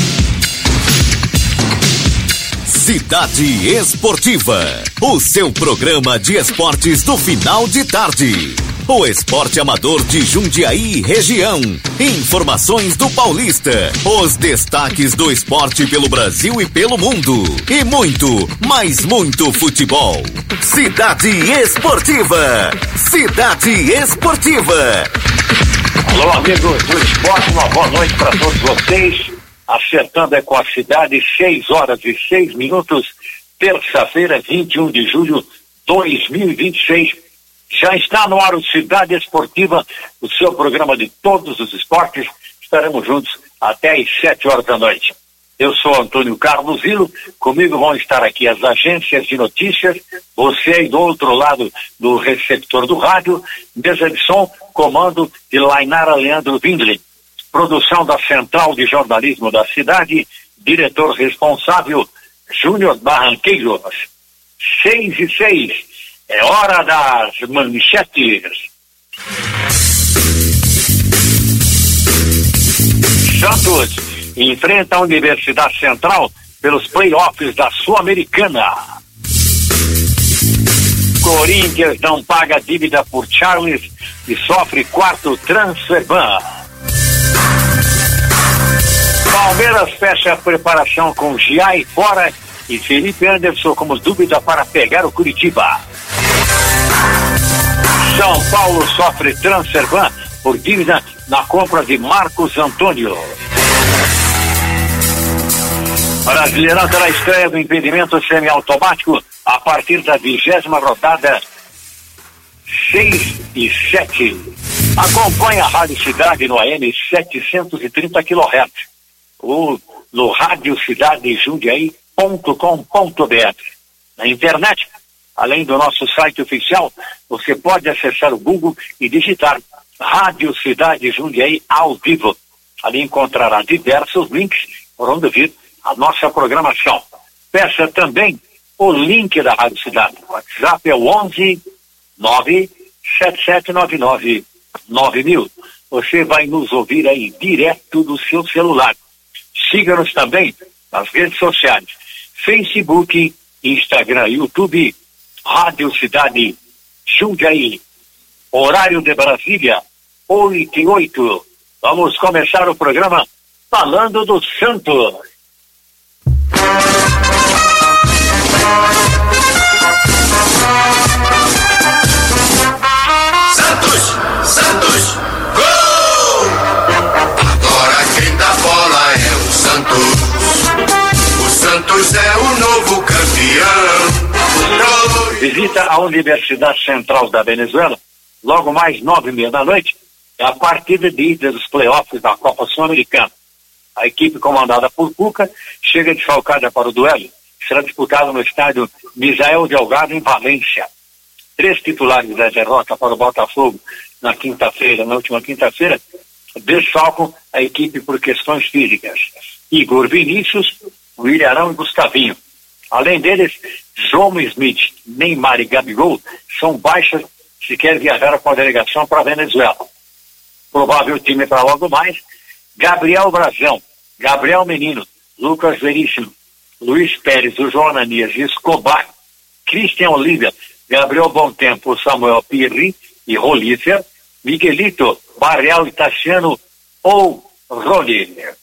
Cidade Esportiva, o seu programa de esportes do final de tarde. O esporte amador de Jundiaí e região. Informações do Paulista. Os destaques do esporte pelo Brasil e pelo mundo. E muito, mas muito futebol. Cidade Esportiva. Cidade Esportiva. Alô, amigos do esporte, uma boa noite para todos vocês. Acertando é com a cidade, 6h06, terça-feira, 21 de julho, 2026. Já está no ar o Cidade Esportiva, o seu programa de todos os esportes. Estaremos juntos até às 7h da noite. Eu sou Antônio Carlos Zilo, comigo vão estar aqui as agências de notícias, você aí do outro lado do receptor do rádio, mesa de som, comando de Lainara Leandro Windley. Produção da Central de Jornalismo da cidade, diretor responsável, Júnior Barranqueiros. 6h06, é hora das manchetes. Santos enfrenta a Universidade Central pelos playoffs da Sul-Americana. Corinthians não paga dívida por Charles e sofre quarto transfer ban. Palmeiras fecha a preparação com Giai fora e Felipe Anderson como dúvida para pegar o Curitiba. São Paulo sofre transfer ban por dívida na compra de Marcos Antônio. Brasileirão terá estreia do impedimento semiautomático a partir da 20ª rodada, 6 e 7. Acompanhe a Rádio Cidade no AM 730 kHz. Ou no radiocidadejundiaí.com.br. Na internet, além do nosso site oficial, você pode acessar o Google e digitar Rádio Cidade Jundiaí ao vivo. Ali encontrará diversos links por onde vir a nossa programação. Peça também o link da Rádio Cidade. O WhatsApp é o 11 97799 9000. Você vai nos ouvir aí direto do seu celular. Siga-nos também nas redes sociais, Facebook, Instagram, YouTube, Rádio Cidade Jundiaí. Horário de Brasília, 8:08. Vamos começar o programa falando do Santos. Santos, gol! Agora quem dá bola é o Santos. O Santos é o novo campeão. Visita a Universidade Central da Venezuela, logo mais 9:30 da noite, é a partida de ida dos playoffs da Copa Sul-Americana. A equipe comandada por Cuca chega desfalcada para o duelo. Será disputado no estádio Misael Delgado, em Valência. 3 titulares da derrota para o Botafogo na última quinta-feira, desfalcam a equipe por questões físicas. Igor Vinícius, William Arão e Gustavinho. Além deles, João Smith, Neymar e Gabigol são baixas se quer viajar com a delegação para a Venezuela. Provável time para logo mais: Gabriel Brazão, Gabriel Menino, Lucas Veríssimo, Luiz Pérez, o João Ananias, Escobar, Christian Olívia, Gabriel Bontempo, Samuel Pirri e Rolífer, Miguelito, Barreal e Tassiano ou Roli.